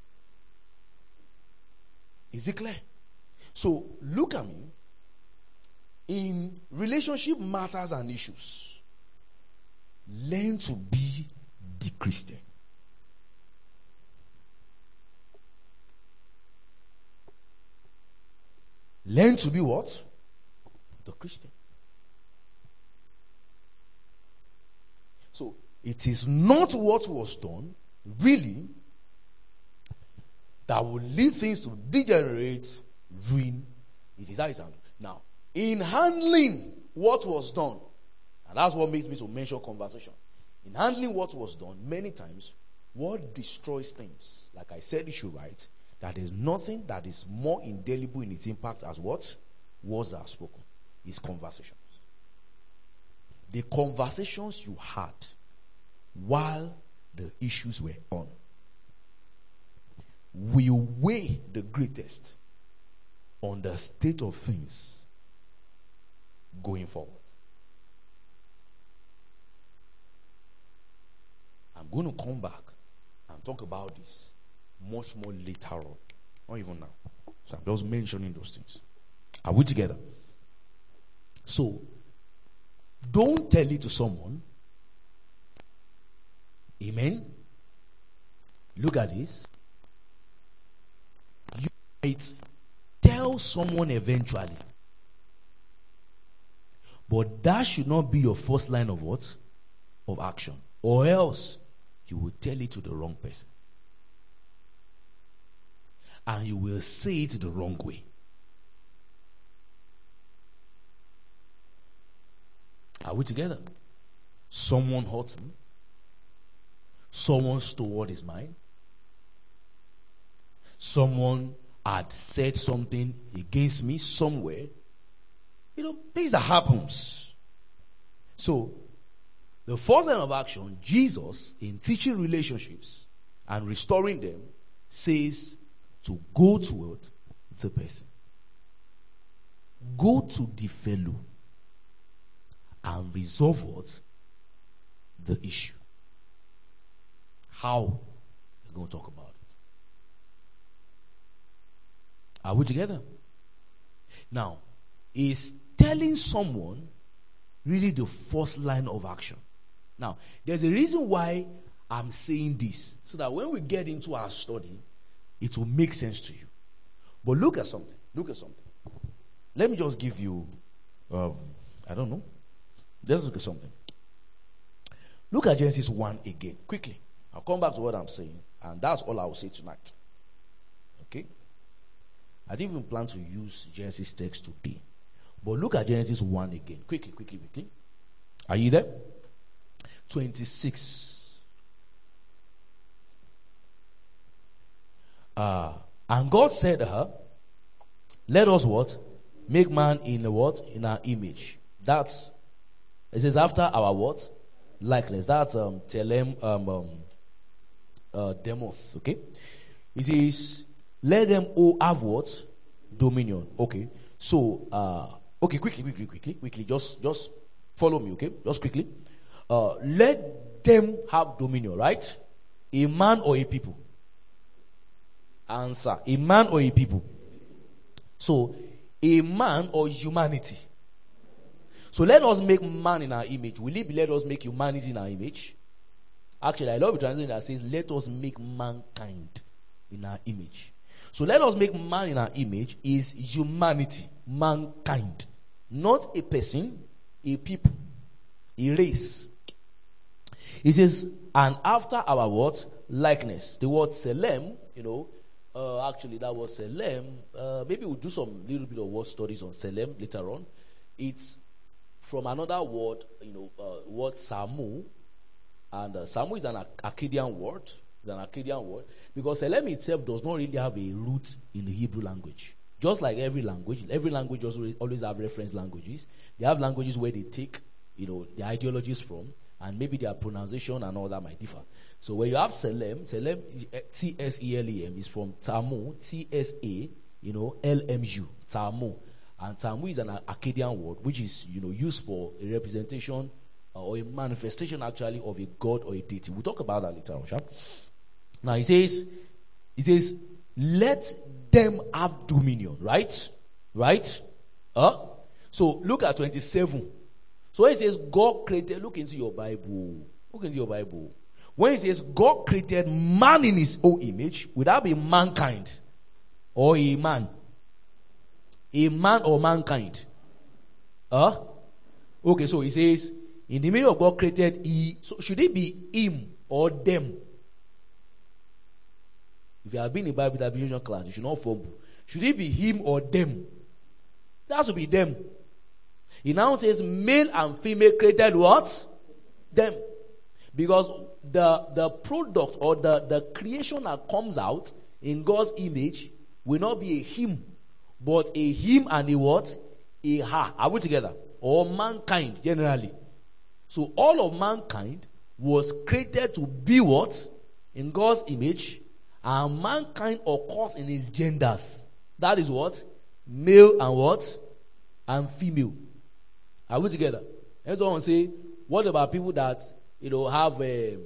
Is it clear? So look at me. In relationship matters and issues, learn to be the Christian. Learn to be what? The Christian. So, it is not what was done, really, that will lead things to degenerate, ruin. It is how it's handled. Now, in handling what was done, and that's what makes me to mention conversation. In handling what was done, many times, what destroys things, like I said, you should write, that there's nothing that is more indelible in its impact as what words are spoken. Is conversations. The conversations you had while the issues were on will weigh the greatest on the state of things going forward. I'm going to come back and talk about this much more later on. Not even now. So I'm just mentioning those things. Are we together? So, don't tell it to someone. Amen. Look at this. You might tell someone eventually. But that should not be your first line of what? Of action. Or else you will tell it to the wrong person. And you will say it the wrong way. Are we together? Someone hurt me. Someone stole his mind. Someone had said something against me somewhere. Things that happens. So, the first line of action, Jesus, in teaching relationships and restoring them, says to go toward the person. Go to the fellow and resolve what? The issue. How? We're going to talk about it. Are we together? Now, is telling someone really the first line of action? Now, there's a reason why I'm saying this, so that when we get into our study, it will make sense to you. But look at something. Let me just give you, I don't know. Let's look at something. Look at Genesis 1 again, quickly. I'll come back to what I'm saying, and that's all I will say tonight. Okay? I didn't even plan to use Genesis text today. But look at Genesis 1 again. Quickly. Are you there? 26. And God said to her, let us what? Make man in a what? In our image. It says after our what? Likeness. That's Telem Demoth. Okay? It says, let them all have what? Dominion. Okay. So okay, quickly. Just follow me, okay? Just quickly. Let them have dominion, right? A man or a people? Answer. A man or a people? So, a man or humanity? So let us make man in our image. Will it be let us make humanity in our image? Actually, I love the translation that says, let us make mankind in our image. So let us make man in our image is humanity, mankind. Not a person, a people, a race. It says, and after our what? Likeness. The word Selem, actually that was Selem. Maybe we'll do some little bit of word studies on Selem later on. It's from another word, word Samu. And Samu is an Akkadian word. It's an Akkadian word. Because Selem itself does not really have a root in the Hebrew language. Just like every language always have reference languages. They have languages where they take, the ideologies from, and maybe their pronunciation and all that might differ. So when you have Selem, T-S-E-L-E-M is from Tamu, T-S-A, L-M-U, Tamu. And Tamu is an Akkadian word, which is, used for a representation or a manifestation actually of a god or a deity. We'll talk about that later on, shall? Now it says, let them have dominion, right? Right? So look at 27. So when it says God created, look into your Bible. When it says God created man in his own image, would that be mankind or a man? A man or mankind? Okay, so it says in the image of God created he. So should it be him or them? If you have been in Bible interpretation class, you should not fumble. Should it be him or them? That should be them. He now says male and female created what? Them. Because the product or the creation that comes out in God's image will not be a him, but a him and a what? A her. Are we together? Or mankind generally. So all of mankind was created to be what? In God's image. And mankind occurs in his genders. That is what? Male and what? And female. Are we together? And someone say, what about people that have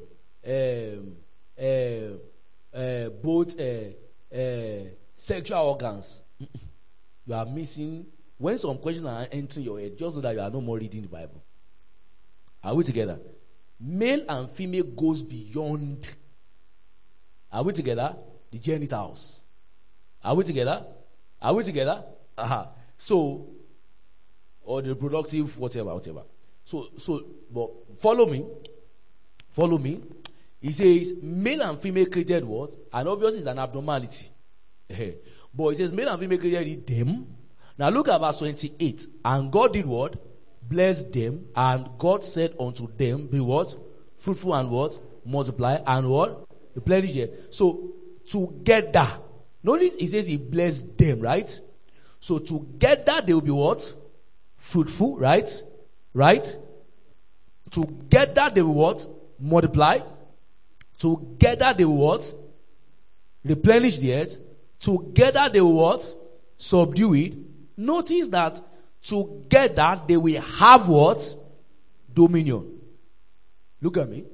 both sexual organs? You are missing. When some questions are entering your head, just know that you are no more reading the Bible. Are we together? Male and female goes beyond. Are we together? The genitals. Are we together? Are we together? So, or the reproductive, whatever. So, but follow me. He says, male and female created what? And obviously it's an abnormality. But he says, male and female created them. Now look at verse 28. And God did what? Blessed them. And God said unto them, be what? Fruitful and what? Multiply and what? Replenish them. So, together. Notice he says he blessed them, right? So together they will be what? Fruitful, right? Right? Together they will what? Multiply. Together they will what? Replenish the earth. Together they will what? Subdue it. Notice that together they will have what? Dominion. Look at me.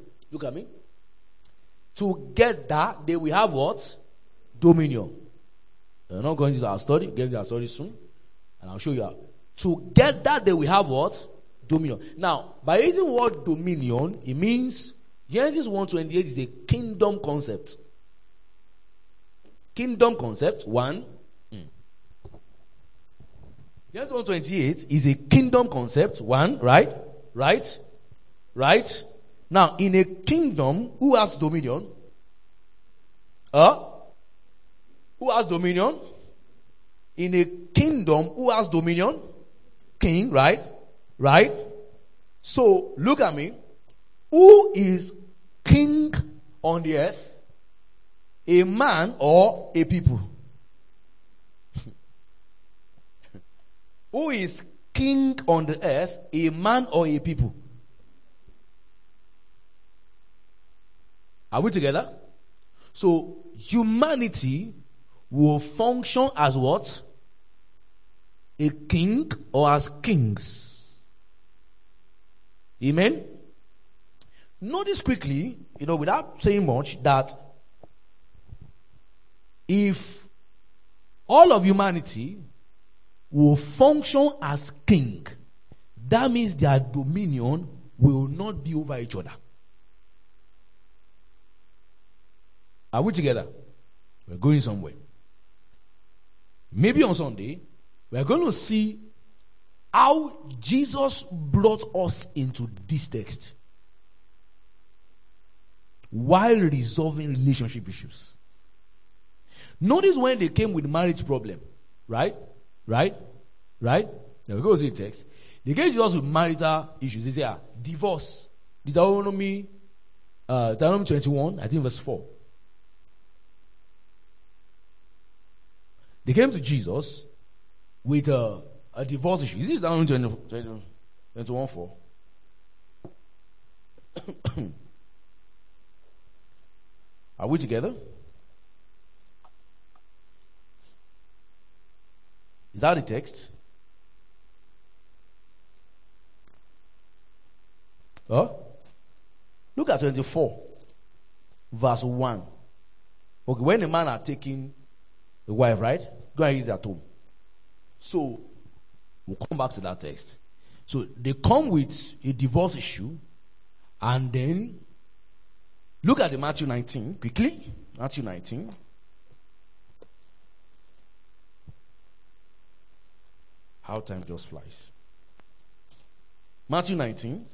Together they will have what? Dominion. We're not going to our study. Get to our study soon. And I'll show you how. Together they will have what? Dominion. Now, by using the word dominion, it means Genesis 1:28 is a kingdom concept. Kingdom concept, one. Genesis 1:28 is a kingdom concept, one, right? Right? Now, in a kingdom, who has dominion? Who has dominion? In a kingdom, who has dominion? King, right? So, look at me. Who is king on the earth? A man or a people? Who is king on the earth? A man or a people? Are we together? So, humanity will function as what? A king or as kings. Amen? Notice quickly, without saying much, that if all of humanity will function as king, that means their dominion will not be over each other. Are we together? We're going somewhere. Maybe on Sunday, we're going to see how Jesus brought us into this text while resolving relationship issues. Notice when they came with marriage problem, right? Now we go see the text. They came to us with marital issues. They say, divorce. Deuteronomy 21, I think verse 4. They came to Jesus with a divorce issue. Is it Deuteronomy 21, 4? Are we together? Is that the text? Look at 24, verse 1. Okay, when a man are taking the wife, right? Go and read it at home. So, we'll come back to that text. So, they come with a divorce issue, and then look at the Matthew 19 quickly. Matthew 19. How time just flies. Matthew 19.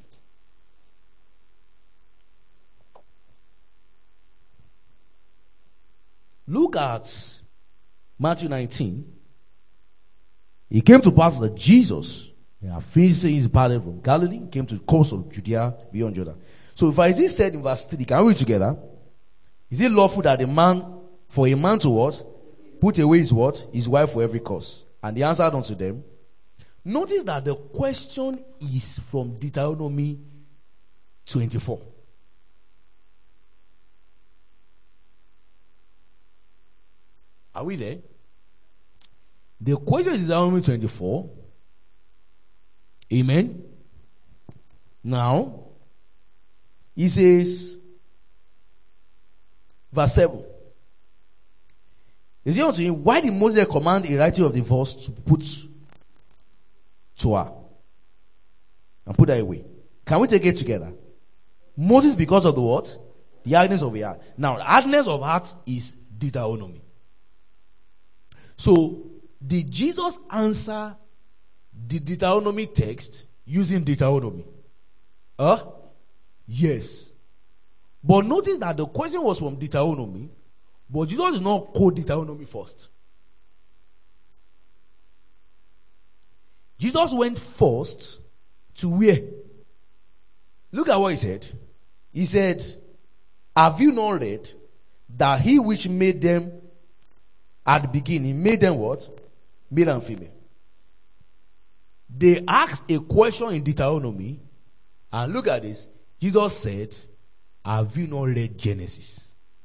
look at Matthew 19. It came to pass that Jesus, finished saying his parted from Galilee, came to the coast of Judea beyond Jordan. So if I see said in verse 3, can we read together? Is it lawful that for a man to what? Put away his what? His wife for every cause. And he answered unto them. Notice that the question is from Deuteronomy 24. Are we there? The question is Deuteronomy 24. Amen. Now, he says, verse 7. Is it unto him, why did Moses command a writing of divorce to put to her? And put her away. Can we take it together? Moses, because of the what? The hardness of the heart. Now, the hardness of heart is Deuteronomy. So, did Jesus answer the Deuteronomy text using Deuteronomy? Yes. But notice that the question was from Deuteronomy, but Jesus did not quote Deuteronomy first. Jesus went first to where? Look at what he said. He said, have you not read that he which made them at the beginning, made them what? Male and female. They asked a question in Deuteronomy, and look at this. Jesus said, have you not read Genesis?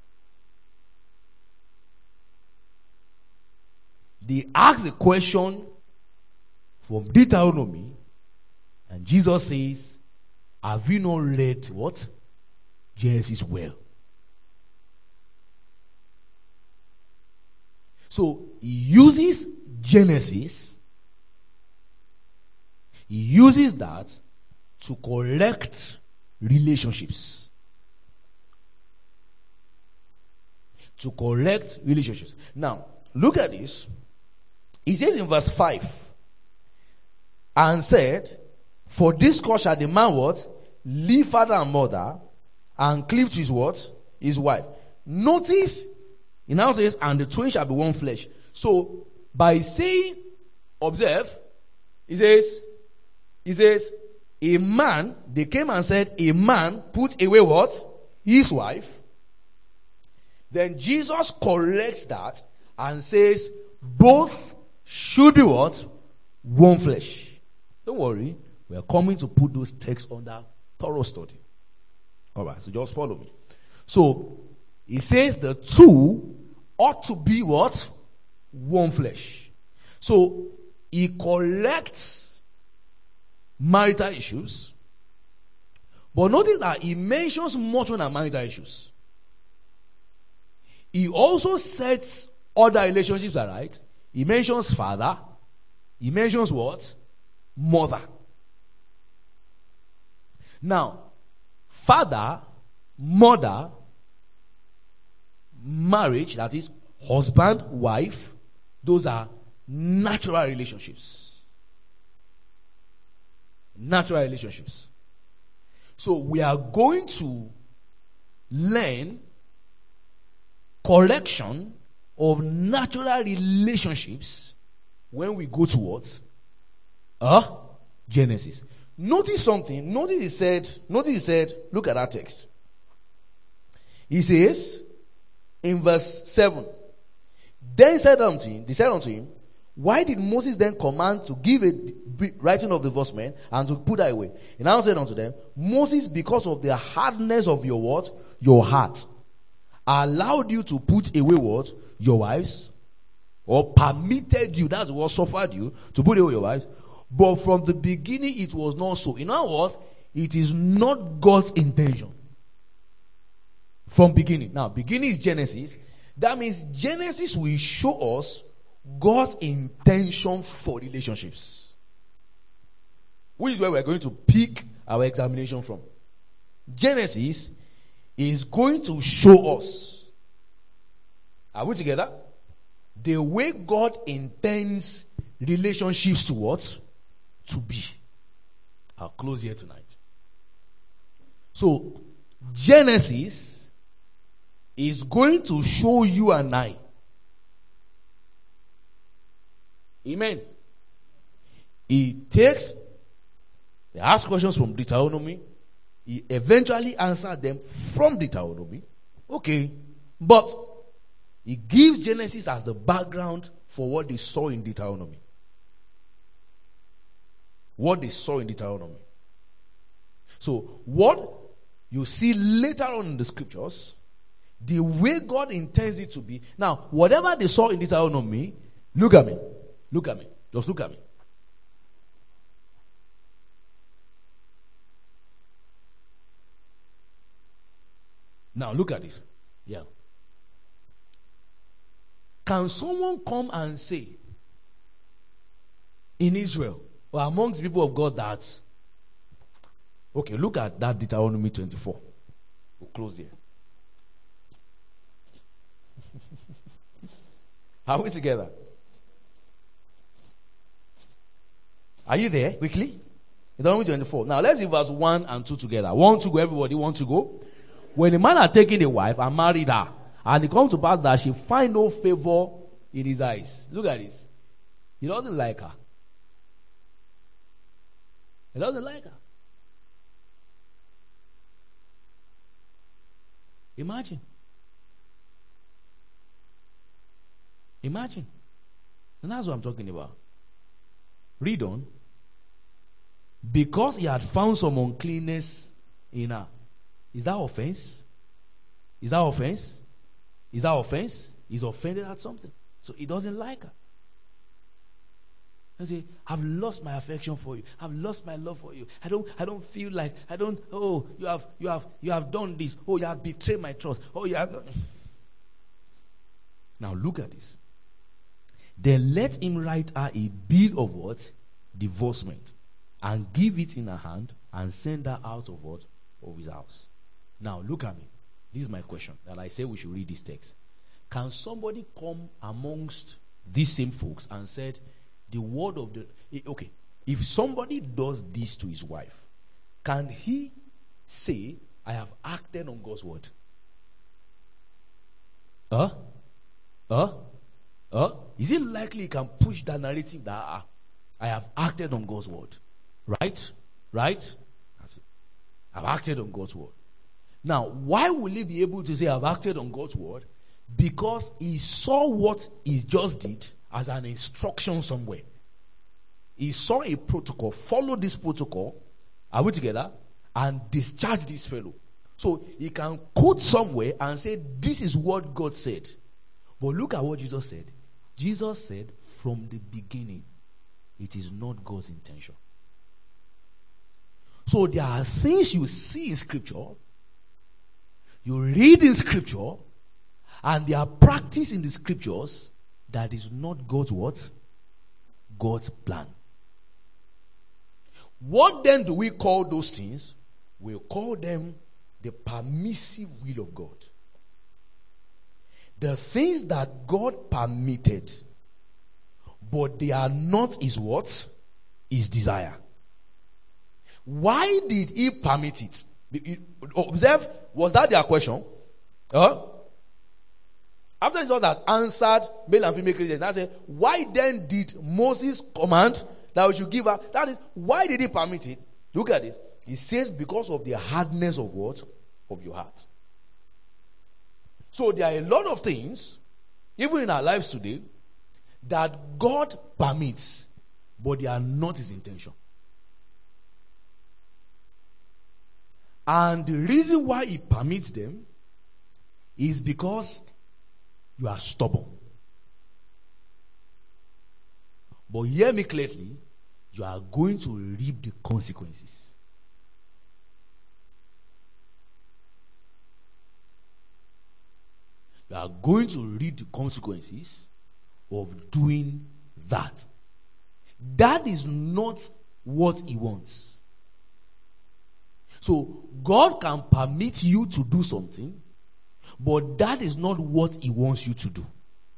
They asked a question from Deuteronomy, and Jesus says, have you not read what? Genesis well? So, he uses Genesis, he uses that to correct relationships. To correct relationships. Now, look at this. He says in verse 5, and said, for this cause shall the man what? Leave father and mother, and cleave to his what? His wife. Notice, he now says, and the twain shall be one flesh. So, by saying, observe, he says, a man, they came and said, a man put away what? His wife. Then Jesus corrects that and says, both should be what? One flesh. Don't worry, we are coming to put those texts under thorough study. Alright, so just follow me. So, he says the two ought to be what? One flesh. So, he corrects marital issues. But notice that he mentions much more than marital issues. He also sets other relationships right. He mentions father. He mentions what? Mother. Now, father, mother, marriage, that is husband, wife, those are natural relationships. Natural relationships. So we are going to learn correction of natural relationships when we go to what? Genesis. Notice something. Notice he said, look at that text. He says, in verse 7, they said unto him, why did Moses then command to give a writing of divorcement and to put that away? And now said unto them, Moses, because of the hardness of your what? Your heart, allowed you to put away what? Your wives, or permitted you, that's what suffered you, to put away your wives. But from the beginning it was not so. In other words, it is not God's intention. From beginning. Now, beginning is Genesis. That means Genesis will show us God's intention for relationships. Which is where we're going to pick our examination from. Genesis is going to show us. Are we together? The way God intends relationships to what? To be. I'll close here tonight. So, Genesis is going to show you and I Amen. He asks questions from Deuteronomy. He eventually answered them from Deuteronomy. Okay. But he gives Genesis as the background for what they saw in Deuteronomy. What they saw in Deuteronomy. So, what you see later on in the scriptures, the way God intends it to be. Now, whatever they saw in Deuteronomy, look at me. Look at me. Just look at me. Now, look at this. Yeah. Can someone come and say in Israel or amongst people of God that, okay, look at that Deuteronomy 24. We'll close here. Are we together? Are you there? Quickly. Deuteronomy 24. Now let's see verse 1 and 2 together. 1 to go, everybody want to go? When the man had taken a wife and married her, and it comes to pass that she find no favor in his eyes. Look at this. He doesn't like her. He doesn't like her. Imagine. Imagine. And that's what I'm talking about. Read on. Because he had found some uncleanness in her. Is that offense? Is that offense? Is that offense? He's offended at something. So he doesn't like her. And say, I've lost my affection for you. I've lost my love for you. I don't feel like, you have done this. Oh, you have betrayed my trust. Oh, you have. Now look at this. Then let him write her a bill of what? Divorcement. And give it in her hand and send her out of what? Of his house. Now look at me. This is my question. And I say we should read this text. Can somebody come amongst these same folks and said, the word of the... Okay, if somebody does this to his wife, can he say, I have acted on God's word? Is it likely he can push that narrative that I have acted on God's word? Right? That's it. I've acted on God's word. Now, why will he be able to say I've acted on God's word? Because he saw what he just did as an instruction somewhere. He saw a protocol, follow this protocol, are we together? And discharge this fellow. So he can quote somewhere and say, this is what God said. But look at what Jesus said. Jesus said, from the beginning, it is not God's intention. So there are things you see in scripture, you read in scripture, and they are practiced in the scriptures that is not God's what? God's plan. What then do we call those things? We call them the permissive will of God. The things that God permitted, but they are not his what? His desire. Why did he permit it? Observe, was that their question? After Jesus has answered male and female Christians, I said, why then did Moses command that we should give her? That is, why did he permit it? Look at this. He says because of the hardness of what? Of your heart. So there are a lot of things, even in our lives today, that God permits, but they are not his intention. And the reason why he permits them is because you are stubborn. But hear me clearly, you are going to reap the consequences. You are going to reap the consequences of doing that. That is not what he wants. So God can permit you to do something, but that is not what he wants you to do.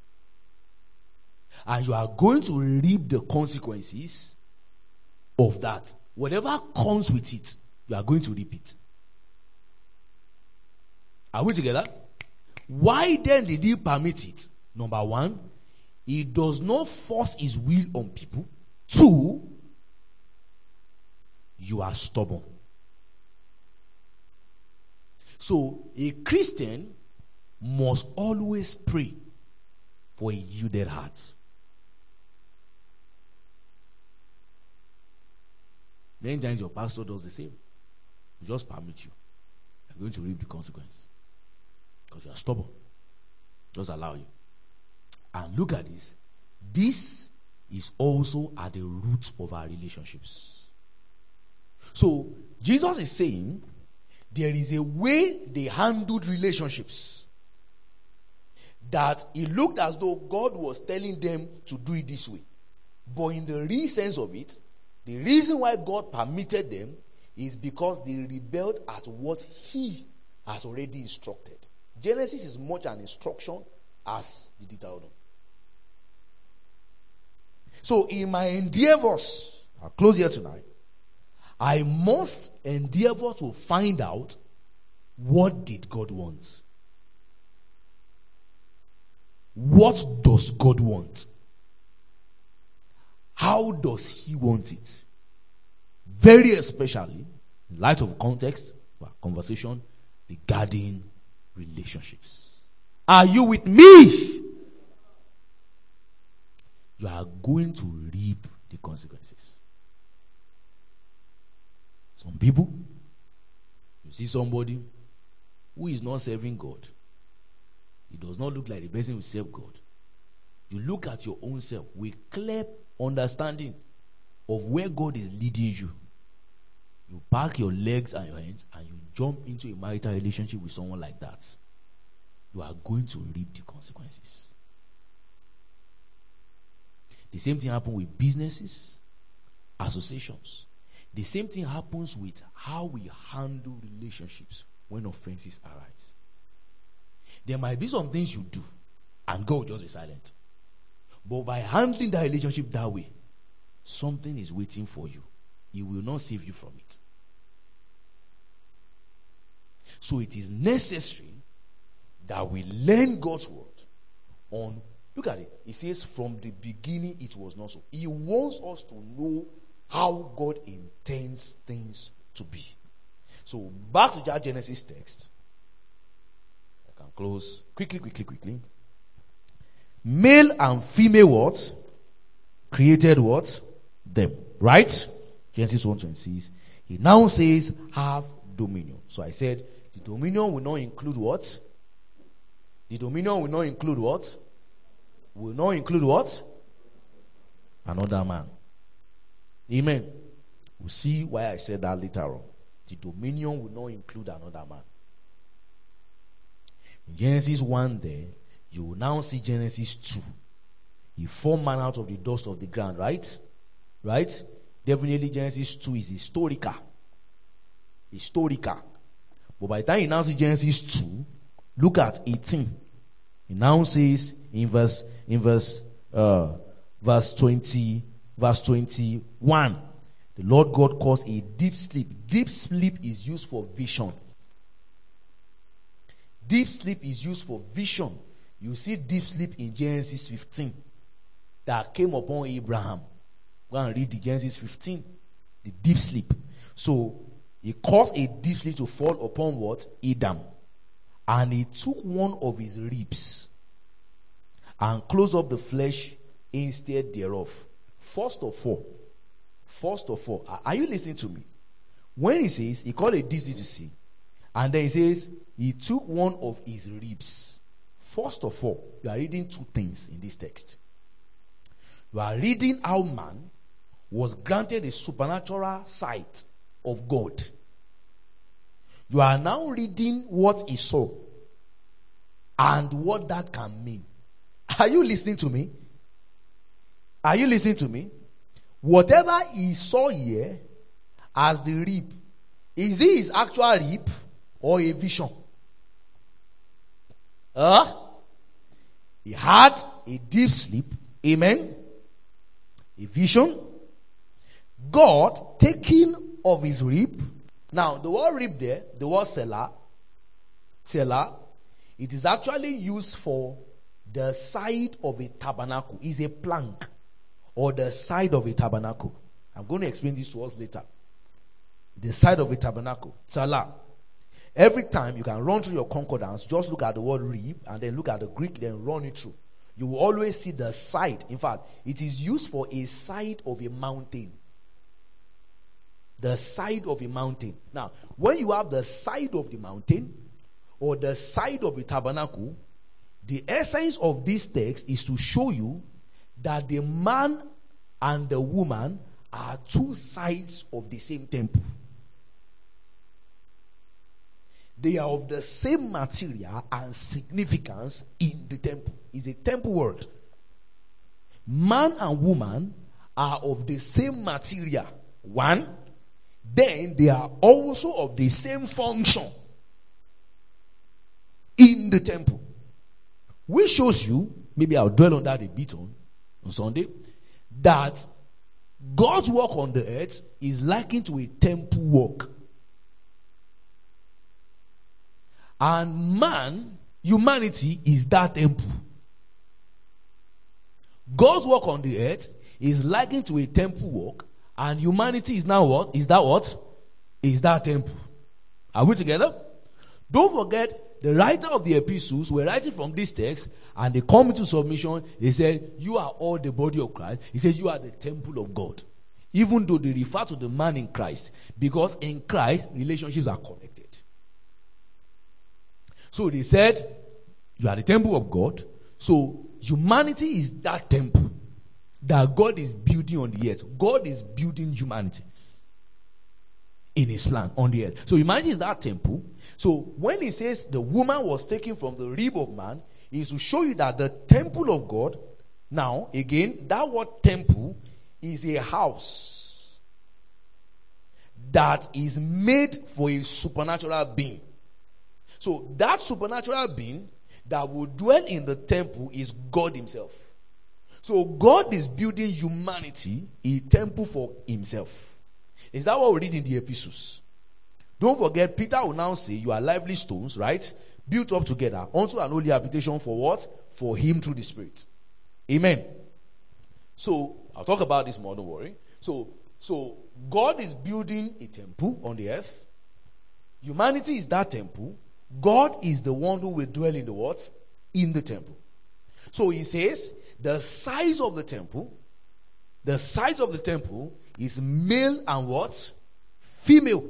And you are going to reap the consequences of that. Whatever comes with it, you are going to reap it. Are we together? Why then did he permit it? Number one, He does not force his will on people. 2, you are stubborn. So a Christian must always pray for a yielded heart. Many times your pastor does the same. He just permit you. You're going to reap the consequence. Because you are stubborn. Just allow you. And look at this. This is also at the root of our relationships. So, Jesus is saying there is a way they handled relationships that it looked as though God was telling them to do it this way. But in the real sense of it, the reason why God permitted them is because they rebelled at what He has already instructed. Genesis is much an instruction as the Deuteronomy. So in my endeavors, I'll close here tonight, I must endeavor to find out what did God want. What does God want? How does He want it? Very especially, in light of context, our conversation regarding relationships. Are you with me? You are going to reap the consequences. Some people, you see somebody who is not serving God. It does not look like the person who serves God. You look at your own self with clear understanding of where God is leading you. You pack your legs and your hands and you jump into a marital relationship with someone like that. You are going to reap the consequences. The same thing happens with businesses, associations. The same thing happens with how we handle relationships when offenses arise. There might be some things you do and God will just be silent. But by handling that relationship that way, something is waiting for you. He will not save you from it. So it is necessary that we learn God's word on, look at it. It says from the beginning it was not so. He wants us to know how God intends things to be. So back to that Genesis text. I can close quickly. Male and female what? Created what? Them. Right? Genesis 1:26. He now says have dominion. So I said the dominion will not include what? The dominion will not include what? Will not include what? Another man. Amen. We'll see why I said that later on. The dominion will not include another man. In Genesis 1 there, you will now see Genesis 2. He formed man out of the dust of the ground, right? Right? Definitely Genesis 2 is historical. But by the time you now see Genesis 2, look at 18. It now says in verse 21, the Lord God caused a deep sleep. Deep sleep is used for vision. Deep sleep is used for vision. You see deep sleep in Genesis 15 that came upon Abraham. Go and read the Genesis 15. The deep sleep. So he caused a deep sleep to fall upon what? Adam. And he took one of his ribs and closed up the flesh instead thereof. First of all, are you listening to me? When he says, he called a deep sleep to see, and then he says, he took one of his ribs. First of all, you are reading two things in this text. You are reading how man was granted a supernatural sight of God. You are now reading what he saw and what that can mean. Are you listening to me? Are you listening to me? Whatever he saw here as the rib, is it his actual rib or a vision? He had a deep sleep. Amen. A vision. God taking of his rib. Now, the word rib there, the word selah, it is actually used for the side of a tabernacle is a plank, or the side of a tabernacle. I'm going to explain this to us later. The side of a tabernacle. Salah. Every time you can run through your concordance, just look at the word rib and then look at the Greek, then run it through. You will always see the side. In fact, it is used for a side of a mountain. The side of a mountain. Now, when you have the side of the mountain or the side of a tabernacle, the essence of this text is to show you that the man and the woman are two sides of the same temple. They are of the same material and significance in the temple. It's a temple word. Man and woman are of the same material. One. Then they are also of the same function in the temple. Which shows you, maybe I'll dwell on that a bit on Sunday, that God's work on the earth is likened to a temple work. And man, humanity, is that temple. God's work on the earth is likened to a temple work, and humanity is now what? Is that what? Is that temple. Are we together? Don't forget, the writer of the epistles were writing from this text, and they come into submission. They said, you are all the body of Christ. He says, you are the temple of God. Even though they refer to the man in Christ, because in Christ, relationships are connected. So they said, you are the temple of God. So humanity is that temple that God is building on the earth. God is building humanity in his plan on the earth. So humanity is that temple. So when he says the woman was taken from the rib of man, it is to show you that the temple of God, now again, that word temple is a house that is made for a supernatural being. So that supernatural being that will dwell in the temple is God himself. So God is building humanity a temple for himself. Is that what we read in the epistles? Don't forget, Peter will now say, you are lively stones, right? Built up together unto an holy habitation for what? For him through the Spirit. Amen. So, I'll talk about this more, don't worry. So God is building a temple on the earth. Humanity is that temple. God is the one who will dwell in the what? In the temple. So he says, the size of the temple is male and what? Female.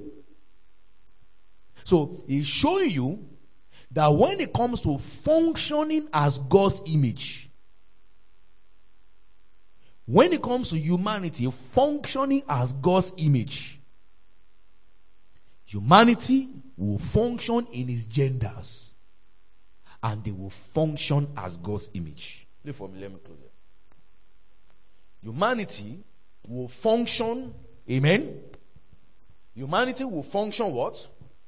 So he's showing you that when it comes to functioning as God's image, when it comes to humanity functioning as God's image, humanity will function in its genders, and they will function as God's image. Let me close it. Humanity will function, amen? Humanity will function what?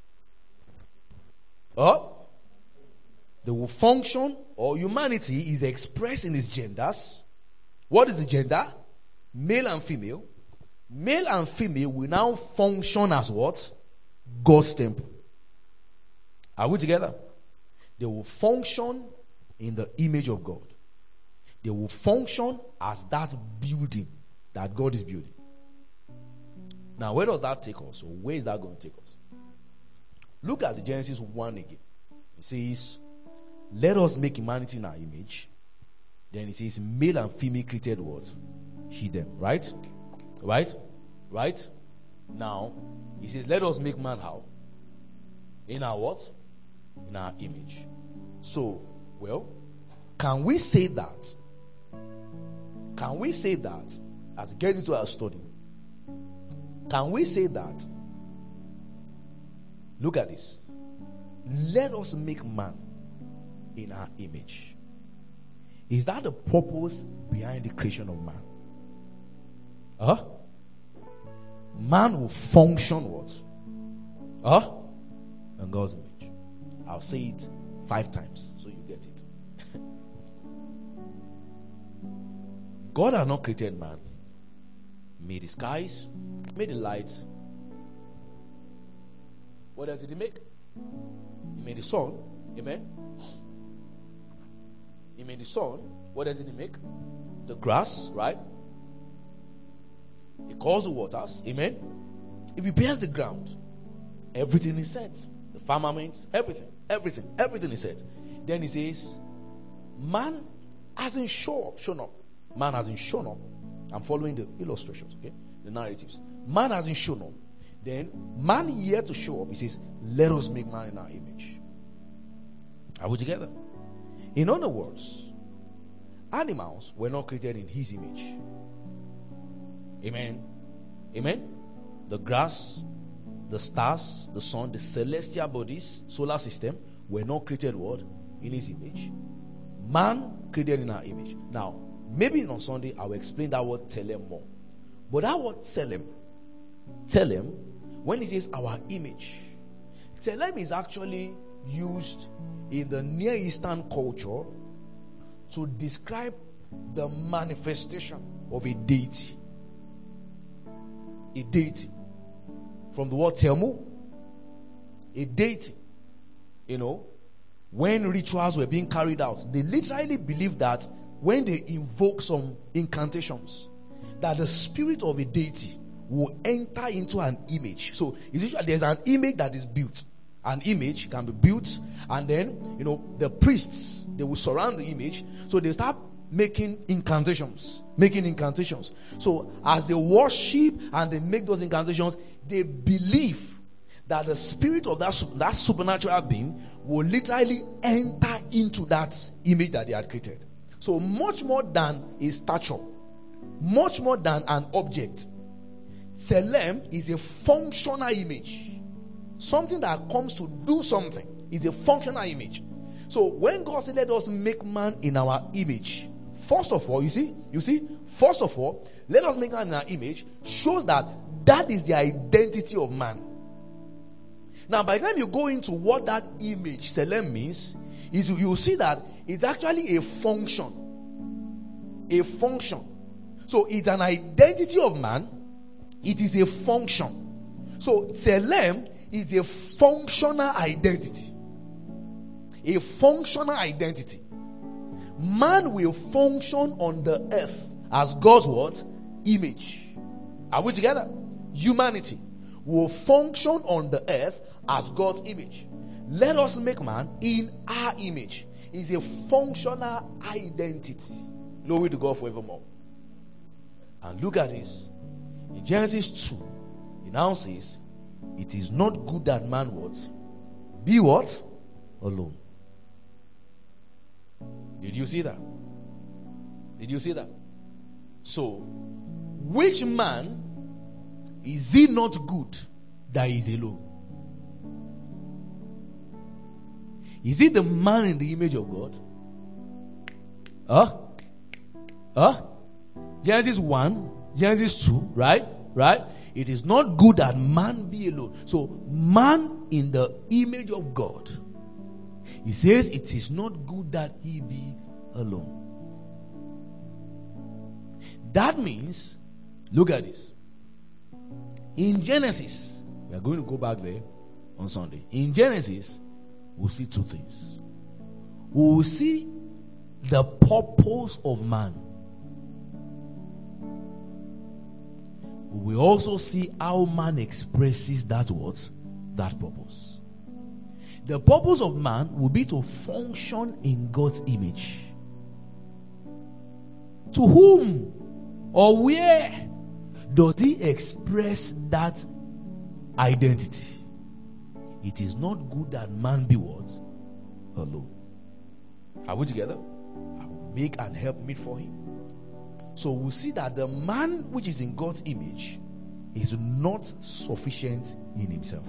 They will function, or humanity is expressed in its genders. What is the gender? Male and female. Male and female will now function as what? God's temple. Are we together? They will function in the image of God. They will function as that building that God is building. Now, where does that take us? Or where is that going to take us? Look at the Genesis 1 again. It says, let us make humanity in our image. Then it says, male and female created what? He them. Right? Now, he says, let us make man how? In our what? In our image. So, well, can we say that? As we get into our study, can we say that? Look at this. Let us make man in our image. Is that the purpose behind the creation of man? Man will function what? In God's image. I'll say it 5 times so you get it. God has not created man. Made the skies, made the lights. What else did he make? He made the sun. Amen. He made the sun. What does He make? The grass, right? He calls the waters. Amen. He prepares the ground. Everything is set. The firmament, everything is set. Then He says, man hasn't shown up. Man hasn't shown up. I'm following the illustrations, okay? The narratives. Man hasn't shown up. Then man yet to show up. He says, let us make man in our image. Are we together? In other words, animals were not created in His image. Amen. Amen. The grass, the stars, the sun, the celestial bodies, solar system were not created what? In His image. Man created in our image. Now, maybe on Sunday I will explain that word telem more. But that word telem, when it says our image, telem is actually used in the Near Eastern culture to describe the manifestation of a deity. A deity. From the word telmu, a deity. You know, when rituals were being carried out, they literally believed that when they invoke some incantations, that the spirit of a deity will enter into an image. So there's an image that is built. An image can be built, and then the priests, they will surround the image. So they start making incantations. So as they worship and they make those incantations, they believe that the spirit of that supernatural being will literally enter into that image that they had created. So much more than a statue, much more than an object, Selem is a functional image. Something that comes to do something is a functional image. So when God said, let us make man in our image, first of all, you see, first of all, let us make man in our image shows that is the identity of man. Now, by the time you go into what that image, Selem, means, you'll see that it's actually a function. A function. So it's an identity of man. It is a function. So Selem is a functional identity. A functional identity. Man will function on the earth as God's what? Image. Are we together? Humanity will function on the earth as God's image. Let us make man in our image. Is a functional identity. Glory to God forevermore. And look at this. In Genesis 2, it now says, it is not good that man what? Be what? Alone. Did you see that? Did you see that? So, which man is it not good that he is alone? Is it the man in the image of God? Genesis 1, Genesis 2, right? It is not good that man be alone. So, man in the image of God, he says it is not good that he be alone. That means, look at this. In Genesis, we are going to go back there on Sunday. In Genesis, we'll see two things. We will see the purpose of man. We will also see how man expresses that what? That purpose. The purpose of man will be to function in God's image. To whom or where does he express that identity? It is not good that man be what? Alone. Are we together? I will make and help meet for him. So we'll see that the man which is in God's image is not sufficient in himself.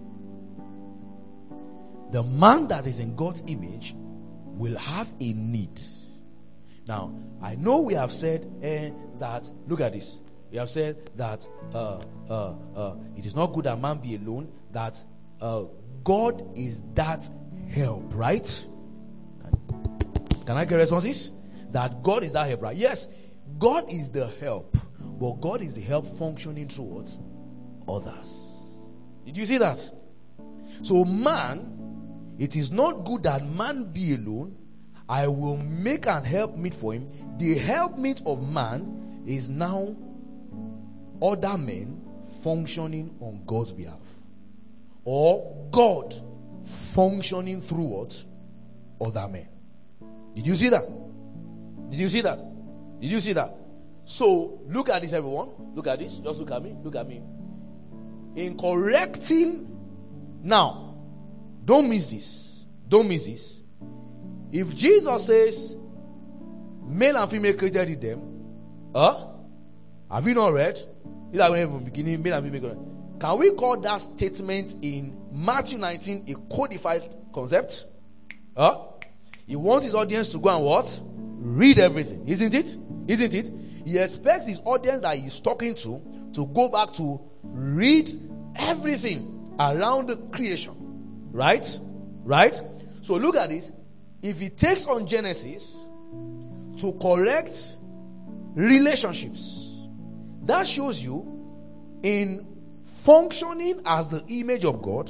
The man that is in God's image will have a need. Now, I know we have said that, look at this. We have said that it is not good that man be alone, that God is that help, right? Can I get responses? That God is that help, right? Yes, God is the help, but God is the help functioning towards others. Did you see that? So man, it is not good that man be alone, I will make an helpmeet for him. The helpmeet of man is now other men functioning on God's behalf, or God functioning through what? Other men. Did you see that? Did you see that? Did you see that? So look at this, everyone. Look at this. Just look at me. Look at me. In correcting, now, don't miss this. Don't miss this. If Jesus says, male and female created them, have you not read? Is that from the beginning, male and female created? Can we call that statement in Matthew 19 a codified concept? He wants his audience to go and what? Read everything, isn't it? Isn't it? He expects his audience that he's talking to go back to read everything around the creation. Right? Right? So look at this. If he takes on Genesis to correct relationships, that shows you in functioning as the image of God.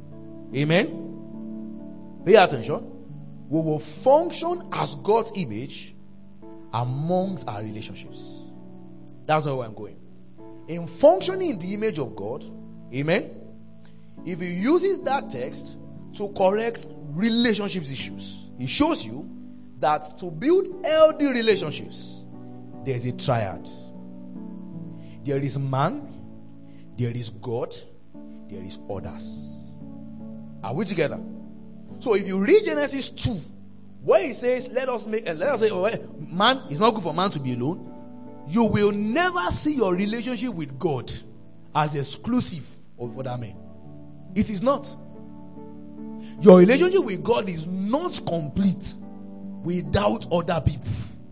Amen? Pay attention. We will function as God's image amongst our relationships. That's not where I'm going. In functioning in the image of God, amen, if he uses that text to correct relationships issues, it shows you that to build healthy relationships, there's a triad. There is man, there is God, there is others. Are we together? So if you read Genesis 2, where it says, let us say, man, it's not good for man to be alone, you will never see your relationship with God as exclusive of other men. It is not. Your relationship with God is not complete without other people.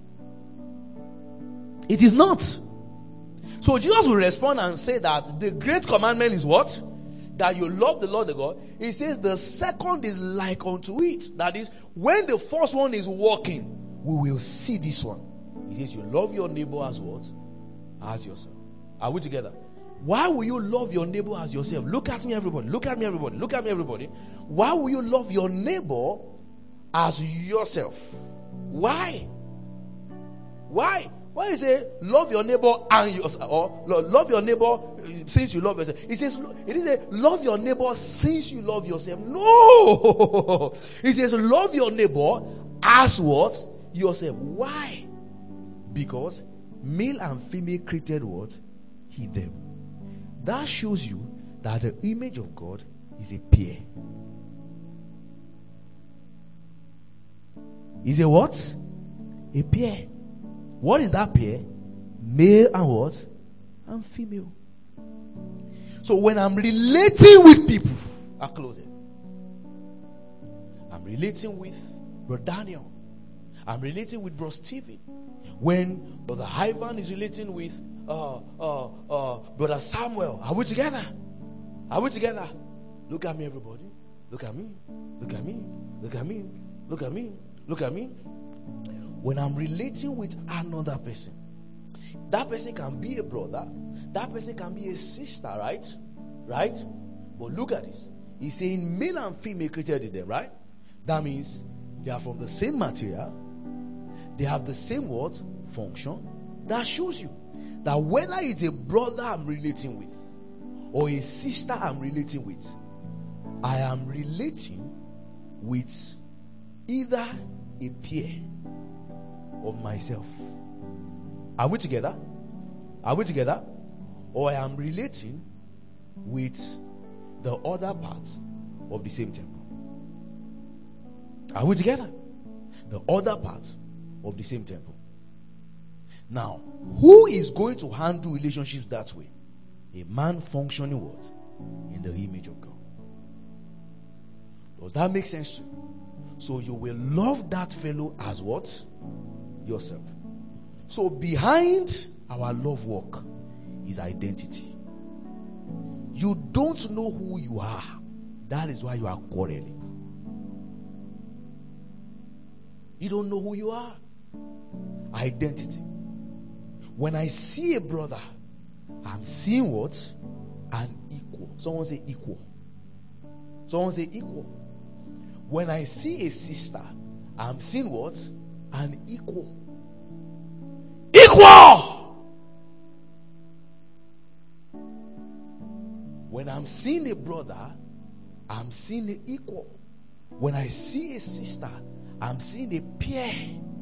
It is not. So Jesus will respond and say that the great commandment is what? That you love the Lord the God. He says the second is like unto it. That is, when the first one is working, we will see this one. He says you love your neighbor as what? As yourself. Are we together? Why will you love your neighbor as yourself? Look at me, everybody. Look at me, everybody. Look at me, everybody. Why will you love your neighbor as yourself? Why? Why? Why you say love your neighbor and yourself, or love your neighbor since you love yourself? It says love your neighbor since you love yourself. No, it says love your neighbor as what? Yourself. Why? Because male and female created what? He them. That shows you that the image of God is a pair. Is a what? A pair. What is that pair? Male and what? And female. So when I'm relating with people, I'll close it. I'm relating with Brother Daniel. I'm relating with Brother Stephen. When Brother Ivan is relating with Brother Samuel, are we together? Are we together? Look at me, everybody. Look at me. Look at me. Look at me. Look at me. Look at me. When I'm relating with another person, that person can be a brother, that person can be a sister, right? Right? But look at this. He's saying male and female created in them, right? That means they are from the same material, they have the same what? Function. That shows you that whether it's a brother I'm relating with or a sister I'm relating with, I am relating with either a pair of myself. Are we together? Are we together? Or I am relating with the other part of the same temple. Are we together? The other part of the same temple. Now, who is going to handle relationships that way? A man functioning what? In the image of God. Does that make sense to you? So you will love that fellow as what? Yourself. So behind our love walk is identity. You don't know who you are. That is why you are quarreling. You don't know who you are. Identity. When I see a brother, I'm seeing what? An equal. Someone say equal. Someone say equal. When I see a sister, I'm seeing what? An equal. Equal! When I'm seeing a brother, I'm seeing an equal. When I see a sister, I'm seeing a peer.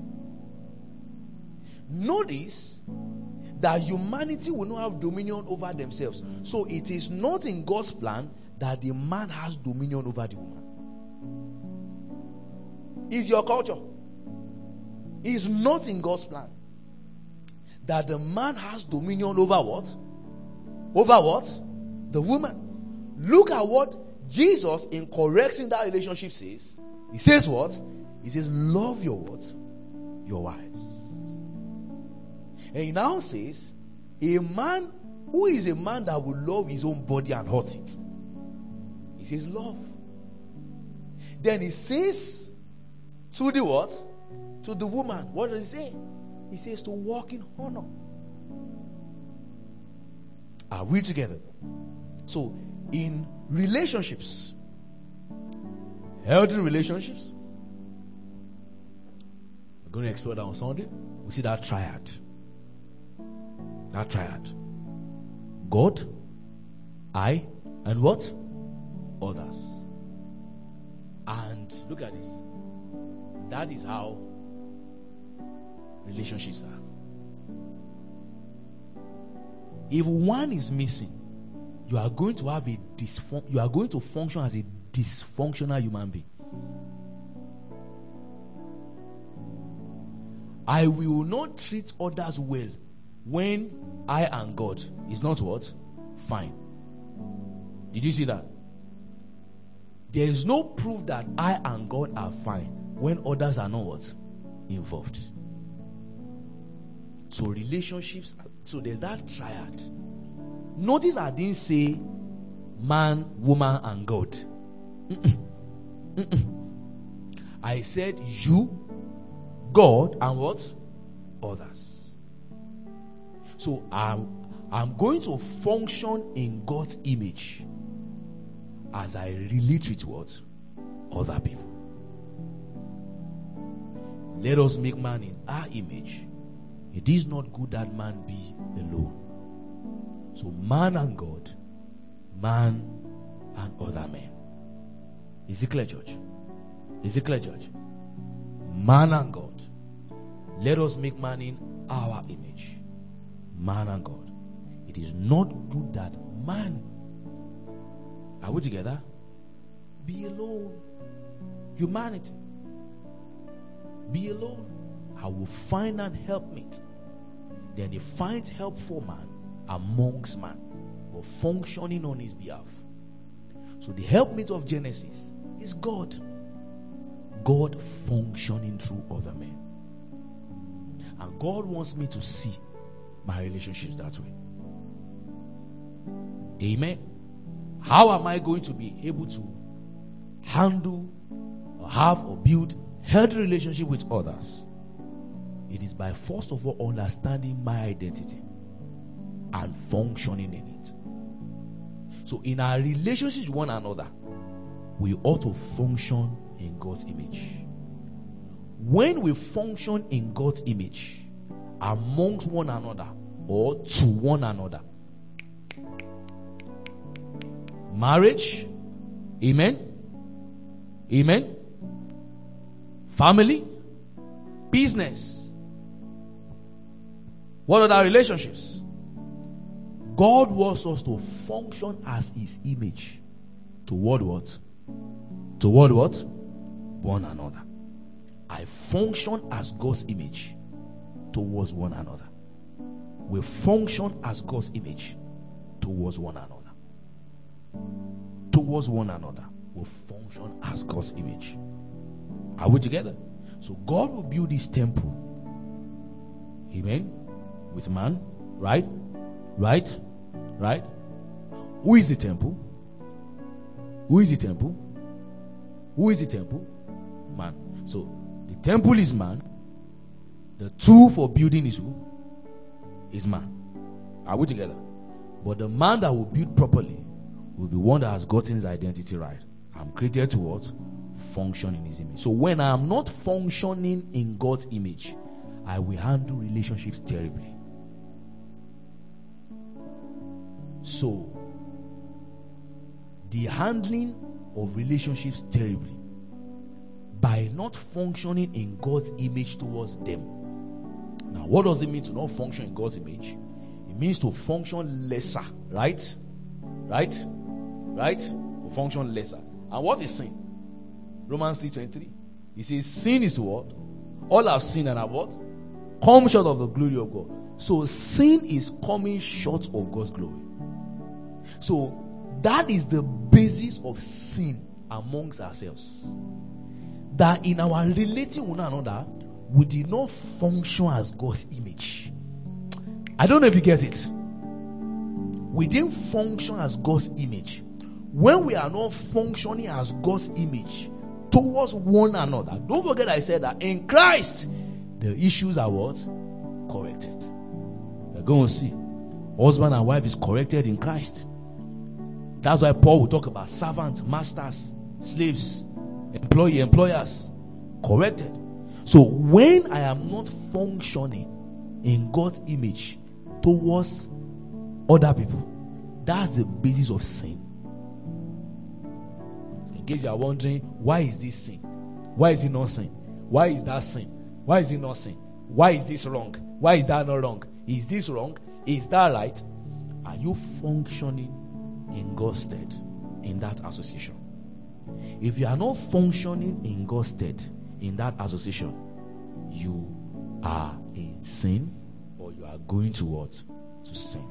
Notice that humanity will not have dominion over themselves. So it is not in God's plan that the man has dominion over the woman. It's your culture. It's not in God's plan that the man has dominion over what? Over what? The woman. Look at what Jesus, in correcting that relationship, says. He says what? He says, love your what? Your wives. And he now says, a man who is a man that will love his own body and hurt it. He says love. Then he says to the what? To the woman. What does he say? He says to walk in honor. Are we together? So, in relationships, healthy relationships, we're going to explore that on Sunday. We see that triad. That triad. God, I, and what? Others. And look at this. That is how relationships are. If one is missing, you are going to have you are going to function as a dysfunctional human being. I will not treat others well when I and God is not what? Fine. Did you see that? There is no proof that I and God are fine when others are not what? Involved. So relationships, so there's that triad. Notice I didn't say man, woman, and God. I said you, God, and what? Others. So I'm going to function in God's image as I relate with what? Other people. Let us make man in our image. It is not good that man be alone. So man and God, man and other men. Is it clear, church? Is it clear, church? Man and God. Let us make man in our image. Man and God. It is not good that man, are we together? Be alone. Humanity. Be alone. I will find an helpmate. Then he finds help for man amongst man, but functioning on his behalf. So the helpmate of Genesis is God. God functioning through other men. And God wants me to see my relationships that way. Amen. How am I going to be able to handle or have or build healthy relationship with others? It is by first of all understanding my identity and functioning in it. So in our relationships with one another, we ought to function in God's image. When we function in God's image amongst one another or to one another, marriage, amen, amen, family, business, what are our relationships? God wants us to function as His image toward what? Toward what? One another. I function as God's image towards one another. We function as God's image towards one another. Towards one another. We function as God's image. Are we together? So God will build His temple. Amen. With man. Right? Right? Right? Who is the temple? Who is the temple? Who is the temple? Man. So the temple is man. The tool for building is who? Is man. Are we together? But the man that will build properly will be one that has gotten his identity right. I'm created to what? function in His image. So when I am not functioning in God's image, I will handle relationships terribly. So, the handling of relationships terribly by not functioning in God's image towards them. Now, what does it mean to not function in God's image? It means to function lesser, right? Right? To function lesser. And what is sin? Romans 3:23. It says sin is what? All have sinned and have what? Come short of the glory of God. So sin is coming short of God's glory. So that is the basis of sin amongst ourselves. That in our relating with one another, we did not function as God's image. I don't know if you get it. We didn't function as God's image. When we are not functioning as God's image towards one another, don't forget I said that in Christ, the issues are what? Corrected. We're going to see. Husband and wife is corrected in Christ. That's why Paul will talk about servants, masters, slaves, employee, employers. Corrected. So when I am not functioning in God's image towards other people, that's the basis of sin. So in case you are wondering, why is this sin? Why is it not sin? Why is that sin? Why is it not sin? Why is this wrong? Why is that not wrong? Is this wrong? Is that right? Are you functioning in God's stead in that association? If you are not functioning in God's stead in that association, you are in sin, or you are going to what? To sin.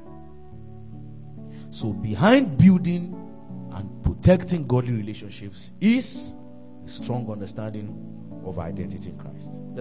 So behind building and protecting godly relationships is a strong understanding of identity in Christ.